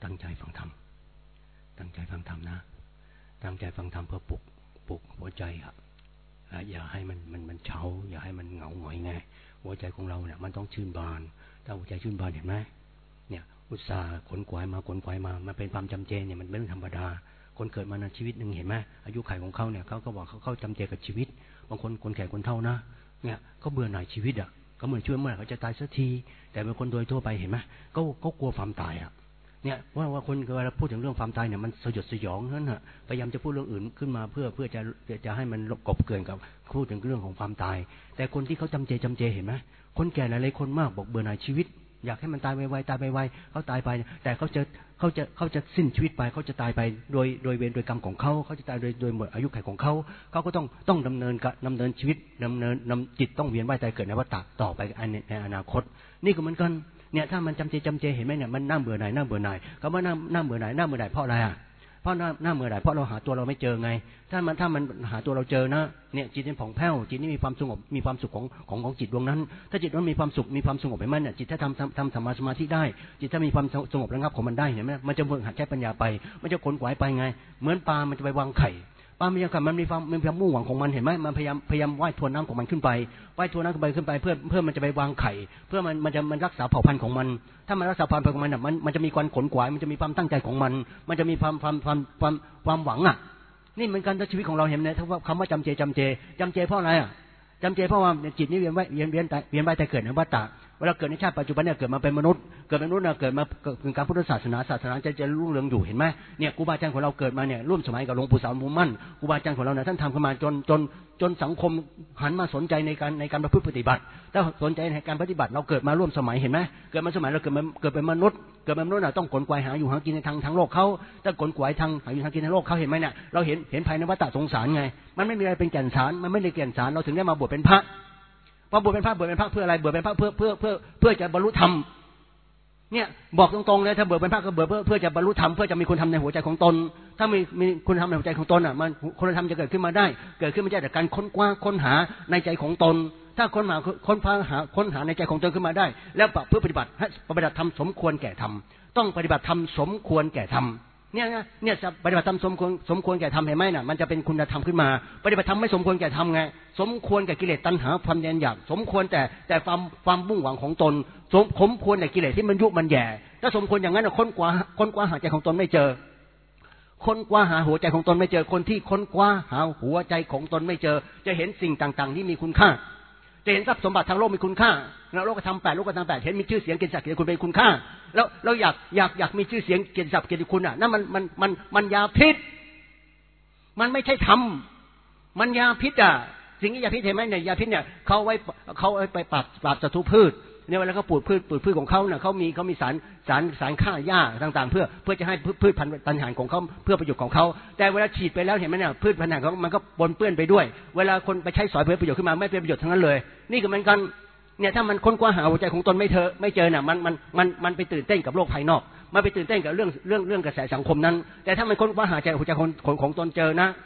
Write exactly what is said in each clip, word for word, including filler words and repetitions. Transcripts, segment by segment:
ตั้งใจฟังธรรมตั้งใจฟังธรรมนะตั้งใจฟังธรรมเพื่อปลุกปลุกหัวใจครับอย่าให้มันมันมันเฉาอย่าให้มันเหงาหงอยไงหัวใจของเราเนี่ยมันต้องชื่นบานถ้าหัวใจชื่นบานเห็นไหมเนี่ยอุตส่าห์ขนขวายมาขนขวายมามันเป็นความจำเจเนี่ยมันเป็นเรื่องธรรมดาคนเกิดมาในชีวิตหนึ่งเห็นไหมอายุขัยของเขาเนี่ยเขาก็บอกเขาเขาจำเจกับชีวิตบางคนคนแก่คนเฒ่านะเนี่ยก็เบื่อหน่ายชีวิตอ่ะก็เหมือนช่วยเมื่อไหร่เขาจะตายสักทีแต่เป็นคนโดยทั่วไปเห็นไหมก็ก็กลัวความตายอ่ะเนี่ยว่าว่าคนเวลาพูดถึงเรื่องความตายเนี่ยมันสยดสยองนั่นน่ะพยายามจะพูดเรื่องอื่นขึ้นมาเพื่อเพื่อจะจะให้มันกบเกลื่อนกับพูดถึงเรื่องของความตายแต่คนที่เขาจำเจจำเจเห็นไหมคนแก่หลายๆคนมากบอกเบื่อหน่ายชีวิตอยากให้มันตายไวๆตายไวๆเขาตายไปแต่เขาจะเขาจะเขาจะสิ้นชีวิตไปเขาจะตายไปโดยโดยเวรโดยกรรมของเขาเขาจะตายโดยโดยหมดอายุขัยของเขาเขาก็ต้องต้องดำเนินดำเนินชีวิตดำเนินนำจิตต้องเวียนว่ายตายเกิดในวัฏฏะต่อไปในอนาคตนี่ก็เหมือนกันเนี่ยถ้ามันจำเจจำเจเห็นไหมเนี่ยมันน่าเบื่อหน่ายน่าเบื่อหน่ายคำว่าน่าน่าเบื่อหน่ายน่าเบื่อหน่ายเพราะอะไรอ่ะเพราะน่าน่าเบื่อหน่ายเพราะเราหาตัวเราไม่เจอไงถ้ามันถ้ามันหาตัวเราเจอนะเนี่ยจิตเป็นผ่องแผ้วจิตนี่มีความสงบมีความสุขของของของจิตดวงนั้นถ้าจิตนั้นมีความสุขมีความสงบไปมันเนี่ยจิตถ้าทำทำทำสมาสมาธิได้จิตถ้ามีความสงบระงับของมันได้เห็นไหมมันจะเบิ่งหัดใช้ปัญญาไปมันจะขนขวายไปไงเหมือนปลามันจะไปวางไข่ปลามันยังมันมีความมันพยายามมุ่งหวังของมันเห็นไหมมันพยายามพยายามว่ายทวนน้ำของมันขึ้นไปว่ายทวนน้ำขึ้นไปขึ้นไปเพื่อเพื่อมันจะไปวางไข่เพื่อมันมันจะมันรักษาเผ่าพันธุ์ของมันถ้ามันรักษาเผ่าพันธุ์ของมันน่ะมันมันจะมีความขนขวายมันจะมีความตั้งใจของมันมันจะมีความความความความความหวังอ่ะนี่เหมือนกันในชีวิตของเราเห็นไหมถ้าว่าคำว่าจำเจจำเจจำเจเพราะอะไรอ่ะจำเจเพราะว่าจิตนี้เวียนว่ายเวียนเวียนเวียนว่ายแต่เกิดในวัฏฏะเวลาเกิดในชาติปัจจุบันเนี่ยเกิดมาเป็นมนุษย์เกิดเป็นมนุษย์เนี่ยเกิดมาเป็นการพุทธศาสนาศาสนาจะจะรุ่งเรืองอยู่เห็นไหมเนี่ยครูบาอาจารย์ของเราเกิดมาเนี่ยร่วมสมัยกับหลวงปู่สาวหลวงปู่มั่นครูบาอาจารย์ของเราเนี่ยท่านทำขึ้นมาจนจนจนสังคมหันมาสนใจในการในการประพฤติปฏิบัติถ้าสนใจในการปฏิบัติเราเกิดมาร่วมสมัยเห็นไหมเกิดมาสมัยเราเกิดมาเกิดเป็นมนุษย์เกิดเป็นมนุษย์น่ะต้องขนขวายหาอยู่หากินในทางทางโลกเขาถ้าขนขวายทางหาอยู่หากินในโลกเขาเห็นไหมเนี่ยเราเห็นเห็นภายในวัฏฏะสงสารไงมันไม่มีอะไรเป็นแก่นสารมันไม่ได้แก่นสารเราถึงได้มาบวชเป็นพระพอบวชเป็นพระบวชเป็นพระเพื่ออะไรบวชเป็นพระเพื่อเพื่อเพื่อเพื่อจะบรรลุธรรมเนี่ยบอกตรงๆเลยถ้าบวชเป็นพระก็บวชเพื่อเพื่อจะบรรลุธรรมเพื่อจะมีคุณธรรมในหัวใจของตนถ้ามีมีคุณธรรมในหัวใจของตนอ่ะมันคุณธรรมจะเกิดขึ้นมาได้เกิดขึ้นมาจากการค้นคว้าค้นหาในใจของตนถ้าค้นหาค้นคว้าหาค้นหาในใจของตนขึ้นมาได้แล้วเพื่อปฏิบัติให้ปฏิบัติธรรมสมควรแก่ธรรมต้องปฏิบัติธรรมสมควรแก่ธรรมเนี่ยนะเนี่ยจะปฏิบัติธรรมสมควรสมควรแก่ธรรมเห็นไหมน่ะมันจะเป็นคุณธรรมขึ้นมาปฏิบัติธรรมไม่สมควรแก่ธรรมไงสมควรแก่กิเลสตัณหาความแยนอยากสมควรแต่แต่ความความมุ่งหวังของตนสมสมควรแต่กิเลสที่มันยุมันแย่ถ้าสมควรอย่างนั้นค้นคว้าค้นคว้าหาใจของตนไม่เจอค้นคว้าหาหัวใจของตนไม่เจอคนที่ค้นคว้าหาหัวใจของตนไม่เจอจะเห็นสิ่งต่างๆที่มีคุณค่าจะเห็นทรัพย์สมบัติทางโลกมีคุณค่าแล้วโลกธรรมแปดโลกธรรมแปดเห็นมีชื่อเสียงเกียรติศักดิ์เกียรติคุณเป็นคุณค่าแล้วเราอยากอยากอยากมีชื่อเสียงเกียรติศักดิ์เกียรติคุณอ่ะนั่นมันมันมันมันยาพิษมันไม่ใช่ธรรมมันยาพิษอ่ะสิ่งที่ยาพิษเห็นไหมเนี่ยยาพิษเนี่ยเขาไว้เขาไว้ไปปราบปราบศัตรูพืชเนี่ยเวลาเขาปลูกพืชปลูกพืชของเขาเนี่ยเขามีเขามีสารสารสารฆ่าหญ้าต่างๆเพื่อเพื่อจะให้พืชพันธุ์ปัญหาของเขาเพื่อประโยชน์ของเขาแต่เวลาฉีดไปแล้วเห็นไหมเนี่ยพืชพันธุ์ของมันก็ปนเปื้อนไปด้วยเวลาคนไปใช้สอยเพื่อประโยชน์ขึ้นมาไม่เป็นประโยชน์ทั้งนั้นเลยนี่ก็เหมือนกันเนี่ยถ้ามันค้นคว้าหาหัวใจของตนไม่เจอไม่เจอเนี่ยมันมันมันมันไปตื่นเต้นกับโลกภายนอกมันไปตื่นเต้นกับเรื่องเรื่องเรื่องกระแสสังคมนั้นแต่ถ้ามันค้นคว้าหาใจหัวใจของของของตนเจอนะ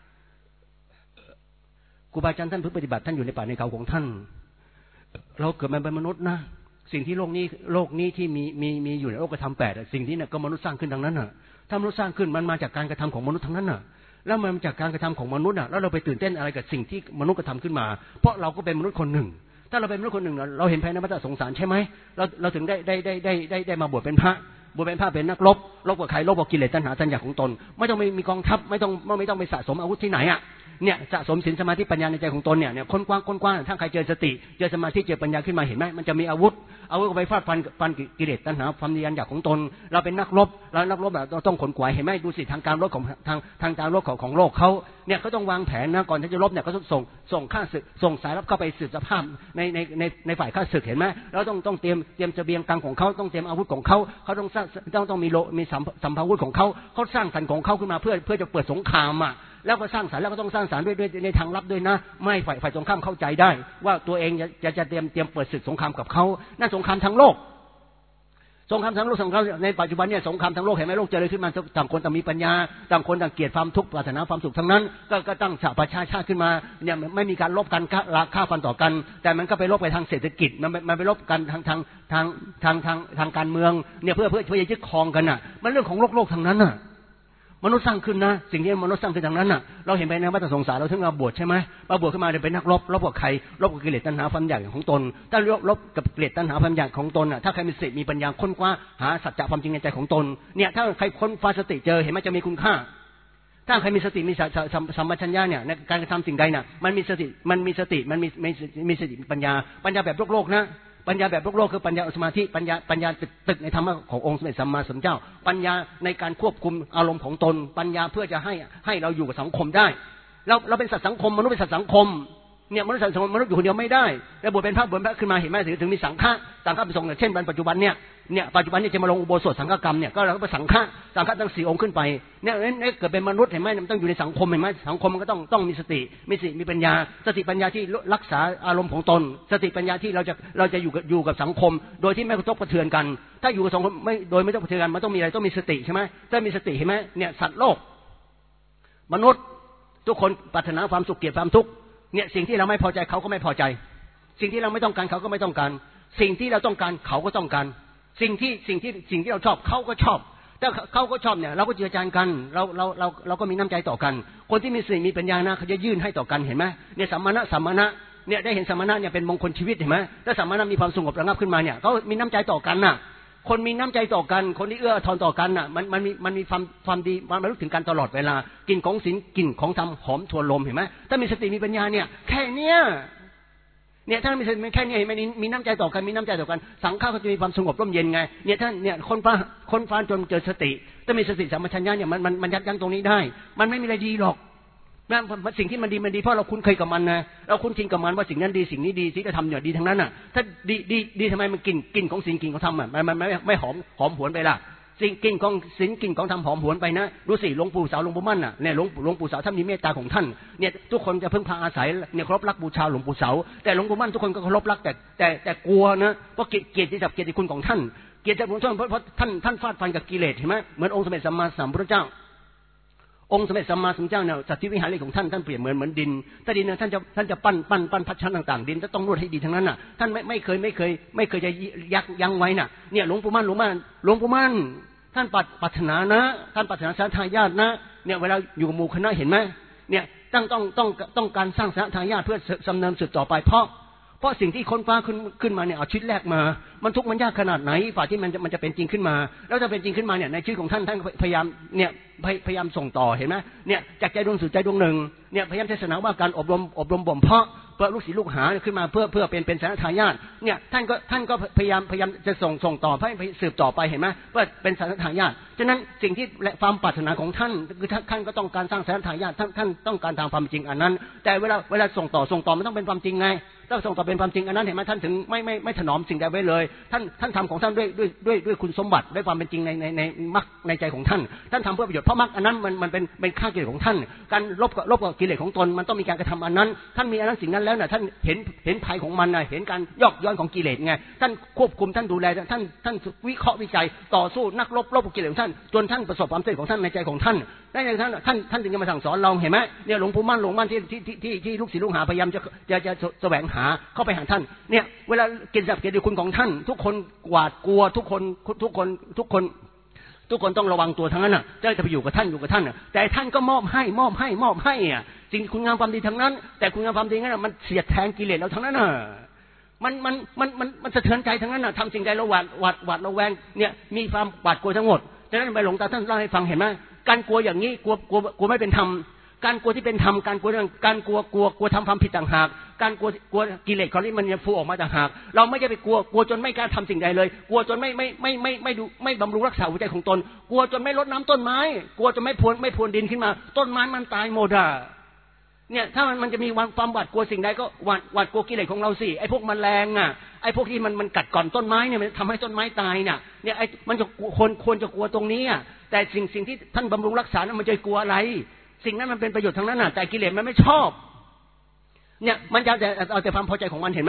ครูบาอาจารย์ท่านผู้ปฏิบัติท่านอยู่ในป่าในเขาของท่านเราเกิดมาเป็นมนุษย์นะสิ่งที่โลกนี้โลกนี้ที่มีมีมีอยู่ในโลกธรรมแปดสิ่งที่เนี่ยก็มนุษย์สร้างขึ้นทั้งนั้นน่ะถ้ามนุษย์สร้างขึ้นมันมาจากการกระทำของมนุษย์ทั้งนั้นน่ะแล้วมันมาจากการกระทำของมนุษย์น่ะแล้วเราไปตื่นเต้นอะไรกับสิ่งที่มนุษย์กระทำขึ้นมาเพราะเราก็เป็นมนุษย์คนหนึ่งถ้าเราเป็นมนุษย์คนหนึ่งเราเห็นภายในวัฏสงสารใช่ไหมเราเราถึงได้ได้ได้ได้ได้ได้มาบวชเป็นพระบวชเป็นพระเป็นนักรบรบกับใครรบกับกิเลสตัณหาตัณอยากของตนไม่ต้องมีกองทัพไม่ต้องไม่ต้องไปสะสมอาวุธที่ไหนอ่ะเนี่ยสะสมศีลสมาธิปัญญาในใจของตนเนี่ยเนี่ยค้นคว้าค้นคว้าถ้าใครเจอสติเจอสมาธิเจอปัญญาขึ้นมาเห็นไหมมันจะมีอาวุธอาวุธไปฟาดฟันฟันกิเลสตัณหาความทะยานอยากของตนเราเป็นนักรบเรานักรบเราต้องขนขวายเห็นไหมดูสิทางการรบของทางทางการรบของของโลกเขาเนี่ยเขาต้องวางแผนนะก่อนที่จะรบเนี่ยเขาต้องส่งส่งข้าศึกส่งสายลับเข้าไปสืบสภาพในในในในฝ่ายข้าศึกเห็นไหมเราต้องต้องเตรียมเตรียมเสบียงตังของเขาต้องเตรียมอาวุธของเขาเขาต้องต้องต้องมีโลมีสัมสัมภาวุธของเขาเขาสร้างสรรค์ของเขาขึ้นมาเพื่อเพื่อจะเปิดสงครามอ่ะแล้วก็สร้างสรรค์แล้วก็ต้องสร้างสรรค์ด้วยด้วยในทางลับด้วยนะไม่ฝ่ายฝ่ายตรงข้ามเข้าใจได้ว่าตัวเองจะจะเตรียมเตรียมเปิดศึกสงครามกับเขานั่นสงครามทั้งโลกสงครามทั้งโลกสงครามในปัจจุบันเนี่ยสงครามทั้งโลกเห็นไหมโลกเจริญขึ้นมาต่างคนต่างมีปัญญาต่างคนต่างเกลียดความทุกข์ปรารถนาความสุขทั้งนั้นก็ก็ตั้งสหประชาชาติขึ้นมาเนี่ยไม่มีการลบกันฆ่าฟันต่อกันแต่มันก็ไปลบไปทางเศรษฐกิจมันมันไปลบกันทางทางทางทางทางทางการเมืองเนี่ยเพื่อเพื่อเพื่อยึดครองกันน่ะมันเรื่องของโลกโลกทั้งนั้นน่ะมนุษย์สร้างขึ้นนะสิ่งที่มนุษย์สร้างขึ้นทางนั้นน่ะเราเห็นไปในวัฏสงสารเราถึงเราบวชใช่ไหมมาบวชขึ้นมาเป็นนักรบรบกับใครรบกับกิเลสตัณหาความอยากของตนถ้ารบรบกับกิเลสตัณหาความอยากของตนน่ะถ้าใครมีสติมีปัญญาค้นคว้าหาสัจจะความจริงในใจของตนเนี่ยถ้าใครค้นคว้าสติเจอเห็นไหมจะมีคุณค่าถ้าใครมีสติมีสัมปชัญญะเนี่ยในการกระทำสิ่งใดน่ะมันมีสติมันมีสติมันมีมีสติปัญญาปัญญาแบบโลกโลกนะปัญญาแบบโลกโลกคือปัญญาสมาธิปัญญาปัญญาตึกในธรรมะขององค์สมเด็จสัมมาสัมพุทธเจ้าปัญญาในการควบคุมอารมณ์ของตนปัญญาเพื่อจะให้ให้เราอยู่กับสังคมได้เราเราเป็นสัตว์สังคมมนุษย์เป็นสัตว์สังคมเนี่ยมนุษย์สังคมมนุษย์อยู่คนเดียวไม่ได้แล้วบวชเป็นพระบวชพระขึ้นมาเห็นไหมถึงมีสังฆะสังฆะเป็นทรงเช่นปัจจุบันเนี่ยเนี่ยปัจจุบันนี้จะมาลงอุโบสถสังฆกรรมเนี่ยก็เราก็สังฆะสังฆะตั้งสี่องค์ขึ้นไปเนี่ยเนี่ยเกิดเป็นมนุษย์เห็นไหมมันต้องอยู่ในสังคมเห็นไหมสังคมมันก็ต้องต้องมีสติมีสติมีปัญญาสติปัญญาที่รักษาอารมณ์ของตนสติปัญญาที่เราจะเราจะอยู่กับอยู่กับสังคมโดยที่ไม่กระทบกระเทือนกันถ้าอยู่กับสังคมไม่โดยไม่ต้องกระเทือนกันมันต้องมีอะไรต้องมีสติใช่ไหมถ้ามีสติเห็นไหมเนี่ยสัตว์โลกมนุษย์ทุกคนปรารถนาความสุขเกลียดความทุกข์เนี่ยสิ่งที่เราไม่พอใจเขาก็ไม่พอใจสิ่งที่เราไม่ต้องการเขาก็ไม่ต้องการสิ่งที่เราต้องการเขาก็ต้องการสิ่งที่สิ่งที่สิ่งที่เราชอบเขาก็ชอบแต่เขาก็ชอบเนี่ยเราก็เจือจานกันเราเราเราเราก็มีน้ำใจต่อกันคนที่มีสติมีปัญญานะเขาจะยื่นให้ต่อกันเห็นไหมเนี่ยสัมมาณะสัมมาณะเนี่ยได้เห็นสัมมาณะเนี่ยเป็นมงคลชีวิตเห็นไหมถ้าสัมมาณะมีความสงบระงับขึ้นมาเนี่ยเขามีน้ำใจต่อกันน่ะคนมีน้ำใจต่อกันคนที่เอื้ออาทรต่อกันน่ะมันมันมีมันมีความความดีมันรู้ถึงกันตลอดเวลากลิ่นของศีลกลิ่นของธรรมหอมทวนลมเห็นไหมถ้ามีสติมีปัญญาเนี่ยแค่เนี้ยเนี่ยถ้ามีสติแค่นี้เห็นไหมมีน้ำใจต่อกันมีน้ำใจต่อกันสังฆะก็จะมีความสงบร่มเย็นไงเนี่ยถ้าเนี่ยคนฟ้าคนฟ้าจนเจอสติถ้ามีสติสัมปชัญญะเนี่ยมันมันมันยับยั้งตรงนี้ได้มันไม่มีอะไรดีหรอกนั่นสิ่งที่มันดีมันดีเพราะเราคุ้นเคยกับมันนะเราคุ้นชินกับมันว่าสิ่งนั้นดีสิ่งนี้ดีสิ่งที่ทำเนี่ยดีทั้งนั้นน่ะถ้าดีดีดีทำไมมันกลิ่นกลิ่นของสิ่งกลิ่นของธรรมอ่ะมันมันไม่ไม่หอมหอมหวนไปล่ะสิ่งกลิ่นของสิ่งกลิ่นของธรรมหอมหวนไปนะดูสิหลวงปู่สาวหลวงปู่มั่นน่ะเนี่ยหลวงหลวงปู่สาวท่านมีเมตตาของท่านเนี่ยทุกคนจะพึ่งพาอาศัยเนี่ยเคารพรักบูชาหลวงปู่สาวแต่หลวงปู่มั่นทุกคนก็เคารพรักแต่แต่แต่กลัวนะเพราะเกียรติศักดิ์เกียรติคุณของท่านเกียรติของท่านเพราะเพราะท่านท่านฟาดฟันกับกิเลสเห็นไหมเหมือนองค์สมเด็จสัมมาสัมพุทธเจ้าองค์สมเด็จสัมมาสัมพุทธเจ้าเนี่ยสัตธิวิหารของท่านท่านเปรียบเหมือนเหมือนดินถ้าดินเนี่ยท่านจะท่านจะปั้นปั้นปั้นพัชชั้นต่างๆดินจะต้องนวดให้ดีทั้งนั้นน่ะท่านไม่ไม่เคยไม่เคยไม่เคยจะยักยั้งไว้น่ะเนี่ยหลวงปู่มั่นหลวงมั่นหลวงปู่มั่นท่านปรารถนานะท่านปรารถนาสร้างทายาทนะเนี่ยเวลาอยู่กับหมู่คณะเห็นไหมเนี่ยต้องต้องต้องต้องการสร้างสร้างทายาทเพื่อดำเนินสืบต่อไปเพราะเพราะสิ่งที่ค้นคว้าขึ้นขึ้นมาเนี่ยเอาชีวิตแรกมามันทุกข์มันยากขนาดไหนฝ่าที่มันจะมันจะเป็นจริงขึ้นมาแล้วจะเป็นจริงขึ้นมาเนี่ยในชีวิตของท่านท่านพยายามเนี่ยพยายามส่งต่อเห็นไหมเนี่ยจากใจดวงสู่ใจดวงหนึ่งเนี่ยพยายามเทศนาว่าการอบรมอบรมบ่มเพาะเพื่อลูกศิษย์ลูกหาขึ้นมาเพื่อเพื่อเป็นเป็นสารทายาทเนี่ยท่านก็ท่านก็พยายามพยายามจะส่งส่งต่อให้สืบต่อไปเห็นไหมเพื่อเป็นสารทายาทฉะนั้นสิ่งที่ความปรารถนาของท่านคือท่านก็ต้องการสร้างสารทายาทท่านท่านต้องการทางความจริงอันนั้นแต่เวลาเวลาส่งต่อส่งต่อมันต้องเป็นความจริงไงถ้าส่งต่อเป็นความจริงอันนั้นเห็นไหมท่านถึงไม่ไม่ไม่ถนอมสิ่งใดไว้เลยท่านท่านทำของท่านด้วยด้วยด้วยด้วยคุณสมบัติด้วยความเป็นจริงในในในมรรคในใจของท่านท่านทำเพื่อประโยชน์เพราะมรรคอันนั้นมันมันเป็นเป็นข้ากิเลสของท่านการลบกับลบกับกิเลสของตนมันต้องมีการกระทำอันนั้นท่านมีอันนั้นสิ่งนั้นแล้วเนี่ยท่านเห็นเห็นภัยของมันนะเห็นการยอกย้อนของกิเลสไงท่านควบคุมท่านดูแลท่านท่านวิเคราะห์วิจัยต่อสู้นักลบลบกับกิเลสของท่านจนท่านประสบความสำเร็จของท่านในใจของท่านได้ในท่านท่านท่านจึงจะมาสั่งสอนเราเห็นไหมเนี่ยหลวงปู่มั่นหลวงมั่นที่ที่ที่ที่ลูกศิษย์ลูกหาพยายามจะจะจะแสวงหาเข้าไปหาท่านเนี่ยเวลาเกียรติศักดิ์เกียรติคุณของท่านทุกคนหวาดกลัวทุกคนทุกคนทุกคนทุกคนต้องระวังตัวทั้งนั้นน่ะจะไปอยู่กับท่านอยู่กับท่านน่ะแต่ท่านก็มอบให้มอบให้มอบให้อ่ะจริงคุณงามความดีทั้งนั้นแต่คุณงามความดีนั้นมันเสียดแทงกิเลสเราทั้งนั้นน่ะมันมันมันมันมันสะเทือนใจทั้งนั้นน่ะทำสิ่งใดเราหวาดหวาดหวาดระแวงเนี่ยมีความหวาดกลัวทั้งหมดฉะนั้นไปหลวงตาท่านเล่าให้ฟังเห็นไหมการกลัวอย่างนี้กลัวกลัวกลัวไม่เป็นธรรมการกลัวที่เป็นธรรมการกลัวเรื่องการกลัวกลัวกลัวทำความผิดต่างหากการกลัวกลัวกิเลสเขาที่มันจะฟูออกมาต่างหากเราไม่ได้ไปกลัวกลัวจนไม่กล้าทำสิ่งใดเลยกลัวจนไม่ไม่ไม่ไม่ไม่ดูไม่บำรุงรักษาหัวใจของตนกลัวจนไม่รดน้ำต้นไม้กลัวจนไม่พรวนไม่พรวนดินขึ้นมาต้นไม้มันตายหมดอ่ะเนี่ยถ้ามันมันจะมีความหวาดกลัวสิ่งใดก็หวาดหวาดกลัวกิเลสของเราสิไอ้พวกแมลงอ่ะไอ้พวกที่มันมันกัดก่อนต้นไม้เนี่ยมันทำให้ต้นไม้ตายเนี่ยเนี่ยไอ้มันจะควรควรจะกลัวตรงนี้อ่ะแต่สิ่งสิ่งที่ท่านบำรุงรักษานั้นมันจะกลัวอะไรสิ่งนั้นมันเป็นประโยชน์ทั้งนั้นน่ะแต่กิเลสมันไม่ชอบเนี่ยมันจะเอาแต่ความพอใจของมันเห็นไหม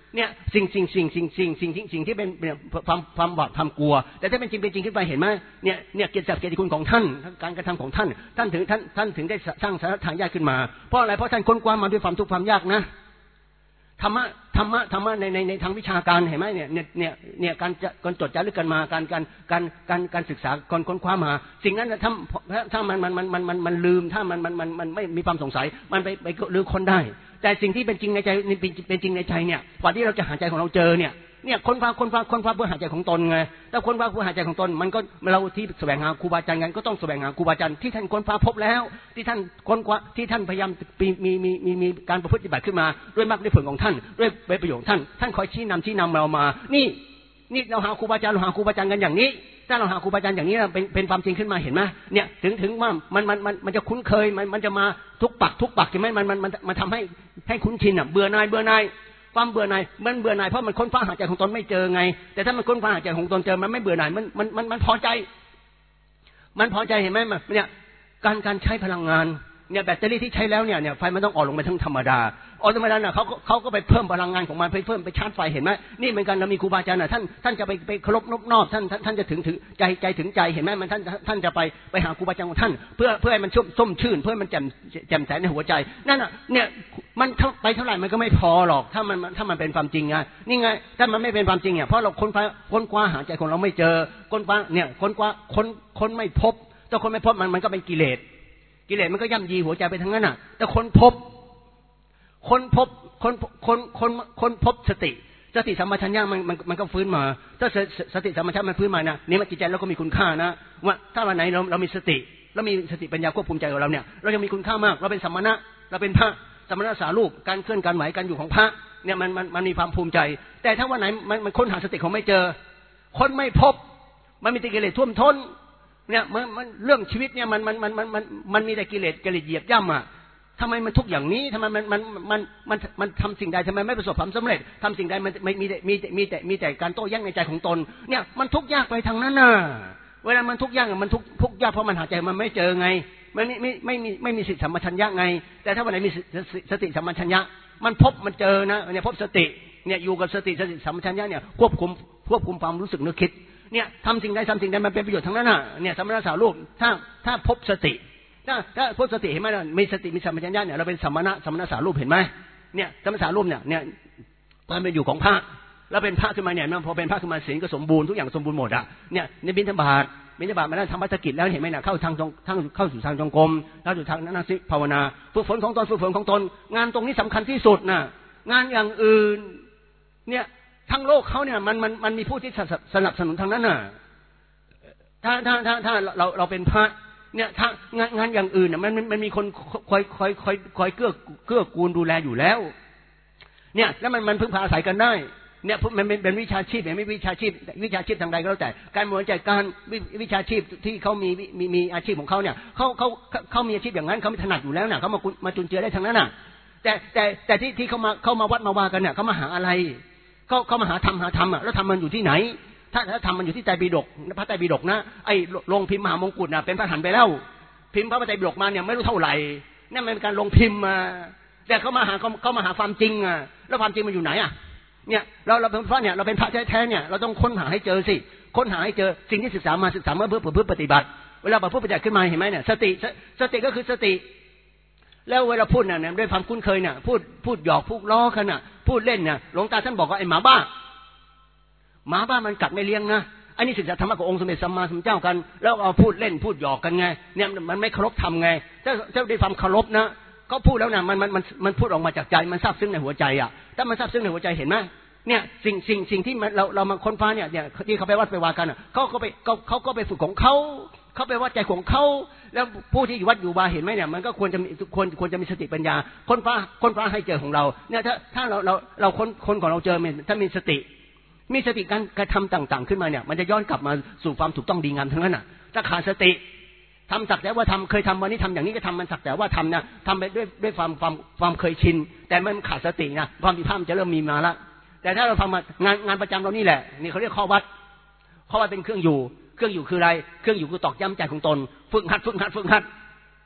เนี่ยสิ่งสิ่งสิ่งสิ่งสิ่งสิ่งที่สิ่งที่เป็นความความหวาดความกลัวแต่ถ้าเป็นจริงเป็นจริงขึ้นไปเห็นไหมเนี่ยเนี่ยเกียรติศักดิ์เกียรติคุณของท่านการกระทำของท่านท่านถึงท่านท่านถึงได้สร้างสถานทางยากขึ้นมาเพราะอะไรเพราะท่านค้นคว้ามาด้วยความทุกข์ความยากนะธรรมะธรรมะธรรมะในในในทางวิชาการเห็นไหมเนี่ยเนี่ยเนี่ยเนี่ยการการจดจารึกกันมาการการการการการศึกษาการค้นคว้ามาสิ่งนั้นถ้าถ้ามันมันมันมันมันมันลืมถ้ามันมันมันมันไม่มีความสงสัยมันไปไปลืมคนได้แต่สิ่งที่เป็นจริงในใจเป็นจริงในใจเนี่ยกว่าที่เราจะหาใจของเราเจอเนี่ยเนี่ยค้นคว้าค้นคว้าค้นคว้าเพื่อหาใจของตนไงถ้าค้นคว้าเพื่อหาใจของตนมันก็เราที่แสวงหาครูบาอาจารย์กันก็ต้องแสวงหาครูบาอาจารย์ที่ท่านค้นคว้าพบแล้วที่ท่านค้นคว้าที่ท่านพยายามมีมีมีมีมีการประพฤติปฏิบัติขึ้นมาด้วยมรรคด้วยผลของท่านด้วยประโยชน์ท่านท่านคอยชี้นำชี้นำเรามานี่นี่เราหาครูบาอาจารย์เราหาครูบาอาจารย์กันอย่างนี้ถ้าเราหาครูบาอาจารย์อย่างนี้เป็นเป็นความจริงขึ้นมาเห็นไหมเนี่ยถึงถึงว่ามันมันมันมันจะคุ้นเคยมันมันจะมาทุกปักทุกปักใช่ไหมมันมันมันมันทำให้ให้คุ้นชินอ่ะเบื่อหน่ายเบื่อหน่ายความเบื่อหน่ายมันเบื่อหน่ายเพราะมันค้นคว้าหาใจของตนไม่เจอไงแต่ถ้ามันค้นคว้าหาใจของตนเจอมันไม่เบื่อหน่ายมันมันมันมันพอใจมันพอใจเห็นไหมมันเนี่ยการการใช้พลังงานเนี่ยแบตเตอรี่ที่ใช้แล้วเนี่ยเนี่ยไฟมันต้องออกลงไปทั้งธรรมดาออกธรรมดาน่ะเขาเขาก็ไปเพิ่มพลังงานของมันไปเพิ่มไปชาร์จไฟเห็นไหมนี่เหมือนกันเรามีครูบาอาจารย์น่ะท่านท่านจะไปไปเคารพนอบนอบท่านท่านจะถึงถึงใจใจถึงใจเห็นไหมมันท่านท่านจะไปไปหาครูบาอาจารย์ของท่านเพื่อเพื่อให้มันชุ่มส้มชื่นเพื่อให้มันแจ่มแจ่มใสในหัวใจนั่นน่ะเนี่ยมันไปเท่าไหร่มันก็ไม่พอหรอกถ้ามันถ้ามันเป็นความจริงไงนี่ไงถ้ามันไม่เป็นความจริงเนี่ยเพราะเราค้นคว้าค้นคว้าหาใจของเราไม่เจอค้นคว้าเนี่ยค้นคว้าค้นค้นไม่พบถ้าคนไม่พบมันมันก็เป็นกิเลสกิเลสมันก็ย่ำยีหัวใจไปทั้งนั้นน่ะแต่คนพบคนพบคนคนคนคนพบสติสติสัมปชัญญะมันมันมันก็ฟื้นมาถ้าสติสัมปชัญญะมันฟื้นมานะนี่มันจิตใจเราก็มีคุณค่านะว่าถ้าวันไหนเราเรามีสติเรามีสติปัญญาควบคุมใจของเราเนี่ยเราจะมีคุณค่ามากเราเป็นสัมมณะเราเป็นพระสัมมณะสารูปการเคลื่อนการไหวการอยู่ของพระเนี่ยมันมันมันมีความภูมิใจแต่ถ้าวันไหนมันมันค้นหาสติของไม่เจอคนไม่พบมันมีแต่กิเลสท่วมท้นเนี่ยมันมันเรื่องชีวิตเนี่ยมันมันมันมันมันมันมีแต่กิเลสกิเลสเหยียบย่ำอ่ะทำไมมันทุกอย่างนี้ทำไมมันมันมันมันมันทำสิ่งใดทำไมไม่ประสบความสำเร็จทำสิ่งใดมันไม่มีแต่มีแต่มีแต่มีแต่การโต้แย้งในใจของตนเนี่ยมันทุกข์ยากไปทางนั้นน่ะเวลามันทุกข์ยากมันทุกข์ทุกข์ยากเพราะมันหาใจมันไม่เจอไงมันไม่ไม่ไม่มีไม่มีสติสัมปชัญญะไงแต่ถ้าวันไหนมีสติสัมปชัญญะมันพบมันเจอนะเนี่ยพบสติเนี่ยอยู่กับสติสติสัมปชัญญะเนี่ยควบคุมควบคุมความรู้สึกนึกคิดเนี่ยทำสิ่งใดทำสิ่งใดมันเป็นประโยชน์ทั้งนั้นน่ะเนี่ยสัมมณะสารูปถ้าถ้าพบสติถ้าถ้าพบสติเห็นไหมมีสติมีสัมปชัญญะเนี่ยเราเป็นสัมมณะสัมมณะสารูปเห็นไหมเนี่ยสัมมณะสารูปเนี่ยเนี่ยมันเป็นอยู่ของพระแล้วเป็นพระขึ้นมาเนี่ยพอเป็นพระขึ้นมาศีลก็สมบูรณ์ทุกอย่างสมบูรณ์หมดอ่ะเนี่ยในบิณฑบาตบิณฑบาตมาได้ทำวัตกิจแล้วเห็นไหมเนี่ยเข้าทางทางเข้าสู่ทางจงกรมเข้าสู่ทางนั่งภาวนาฝึกฝนของตนฝึกฝนของตนงานตรงนี้สำคัญที่สุดน่ะงานอย่างอื่นเนี่ยทั้งโลกเขาเนี่ยมันมันมันมีผู้ที่สนับสนุนทางนั้นน่ะถ้าถ้าถ้าถ้าเราเราเป็นพระเนี่ยถ้างานงานอย่างอื่นเนี่ยมันมันมีคนคอยคอยคอยคอยเกื้อเกื้อกูลดูแลอยู่แล้วเนี่ยแล้วมันมันพึ่งพาอาศัยกันได้เนี่ยมันเป็นเป็นวิชาชีพไม่วิชาชีพวิชาชีพทางใดก็แล้วแต่การบริหารจัดการวิชาชีพที่เขามีมีมีอาชีพของเขาเนี่ยเขาเขาเขามีอาชีพอย่างนั้นเขาไม่ถนัดอยู่แล้วน่ะเขามามาจุนเจือได้ทั้งนั้นน่ะแต่แต่แต่ที่ที่เขามาเขามาวัดมาว่ากันเนี่ยเขามาหาอะไรเขาเขามาหาธรรมหาธรรมอ่ะแล้วธรรมมันอยู่ที่ไหนถ้าถ้าธรรมมันอยู่ที่ไตรปิฎกพระไตรปิฎกนะไอ้ลงพิมพ์มหามงกุฎน่ะเป็นพระหันไปแล้วพิมพ์พระไตรปิฎกมาเนี่ยไม่รู้เท่าไหร่นั่นเป็นการลงพิมพ์มาแต่เขามาหาเขามาหาความจริงอ่ะแล้วความจริงมันอยู่ไหนอ่ะเนี่ยเราเราเป็นพระเนี่ยเราเป็นพระแท้ๆเนี่ยเราต้องค้นหาให้เจอสิค้นหาให้เจอสิ่งที่ศึกษามาศึกษามาเพื่อเพื่อปฏิบัติเวลาเราพูดปฏิบัติขึ้นมาเห็นไหมเนี่ยสติสติก็คือสติแล้วเวลาพูดเนี่ยด้วยความคุ้นเคยเนี่ยพูดพูดหยอกพูดล้อกันน่ะพูดเล่นเนี่ยหลวงตาท่านบอกว่าไอ้หมาบ้าหมาบ้ามันกัดไม่เลี้ยงนะอันนี้ศึกษาธรรมะขององค์สมเด็จสัมมาสัมพุทธเจ้ากันแล้วเอาพูดเล่นพูดหยอกกันไงเนี่ยมันไม่เคารพธรรมไงถ้าถ้าด้วยความเคารพนะเขาพูดแล้วนะมันมันมันมันพูดออกมาจากใจมันซาบซึ้งในหัวใจอ่ะถ้ามันซาบซึ้งในหัวใจเห็นไหมเนี่ยสิ่งสิ่งสิ่งที่เราเรามาค้นคว้าเนี่ยเนี่ยที่เขาไปวัดไปวากันอ่ะเขาก็ไปเขาก็ไปฝึกของเขาเขาไปวัดใจของเขาแล้วผู้ที่อยู่วัดอยู่วาเห็นไหมเนี่ยมันก็ควรจะมีควรควรจะมีสติปัญญาค้นคว้าค้นคว้าให้เจอของเราเนี่ยถ้าถ้าเราเราเราค้นคนของเราเจอถ้ามีสติมีสติการกระทำต่างๆขึ้นมาเนี่ยมันจะย้อนกลับมาสู่ความถูกต้องดีงามทั้งนั้นน่ะถ้าขาดสติทำสักแต่ว่าทำเคยทำวันนี้ทำอย่างนี้ก็ทำมันสักแต่ว่าทำนะทำไปด้วยด้วยความความความเคยชินแต่มันขาดสตินะความผิดพลาดมันจะเริ่มมีมาละแต่ถ้าเราทำมางานงานประจำเรานี่แหละนี่เขาเรียกข้อวัดข้อวัดเป็นเครื่องอยู่เครื่องอยู่คืออะไรเครื่องอยู่คือตอกย้ำใจของตนฝึกหัดฝึกหัดฝึกหัด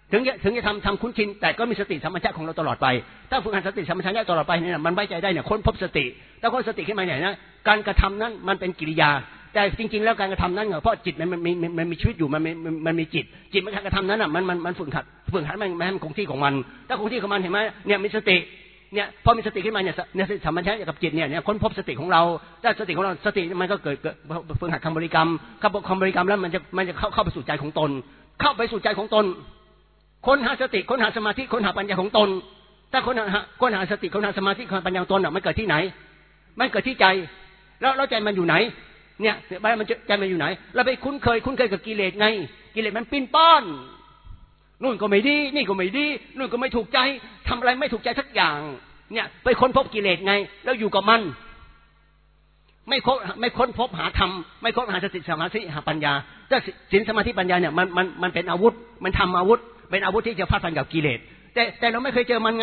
ถึงจะถึงจะทำทำคุ้นชินแต่ก็มีสติสัมปชัญญะของเราตลอดไปถ้าฝึกหัดสติสัมปชัญญะตลอดไปเนี่ยมันไว้ใจได้เนี่ยค้นพบสติถ้าค้นสติขึ้นมาเนี่ยนะการกระทำนั้นมันเป็นกิริยาแต่จริงๆแล้วการกระทำนั้นเพราะจิตมันมันมีมันมีชีวิตอยู่มันมีมันมีจิตจิตมันการกระทำนั้นอ่ะมันมันมันฝึกหัดฝึกหัดมันมันคงที่ของมันถ้าคงที่ของมันเห็นไหมเนี่ยมีสติเนี่ยพอมีสติขึ้นมาเนี่ยเนี่ยสัมปชัญญะกับจิตเนี่ยเนี่ยค้นพบสติของเราถ้าสติของเราสติมันก็เกิดฝึกหัดคำบริกรรมคำบริกรรมแล้วมันจะมันจะเข้าเข้าไปสู่ใจของตนเข้าไปสู่ใจของตนค้นหาสติค้นหาสมาธิค้นหาปัญญาของตนถ้าค้นหาค้นหาสติค้นหาสมาธิค้นหาปัญญาของตนอ่ะมันเกิดที่ไหนมันเกิดที่ใจแล้วแล้วใจมันอยู่ไหนเนี่ยใจมันใจมันอยู่ไหนเราไปคุ้นเคยคุ้นเคยกับกิเลสไงกิเลสมันปิ้นป้อนนู่นก็ไม่ดีนี่ก็ไม่ดีนู่นก็ไม่ถูกใจทำอะไรไม่ถูกใจสักอย่างเนี่ยไปค้นพบกิเลสไงแล้วอยู่กับมันไม่ค้นไม่ค้นพบหาธรรมไม่ค้นหาสติสมาธิหาปัญญาถ้าศีลสมาธิปัญญาเนี่ยมันมันมันเป็นอาวุธมันทำอาวุธเป็นอาวุธที่จะฟาดฟันกับกิเลสแต่แต่เราไม่เคยเจอมันไง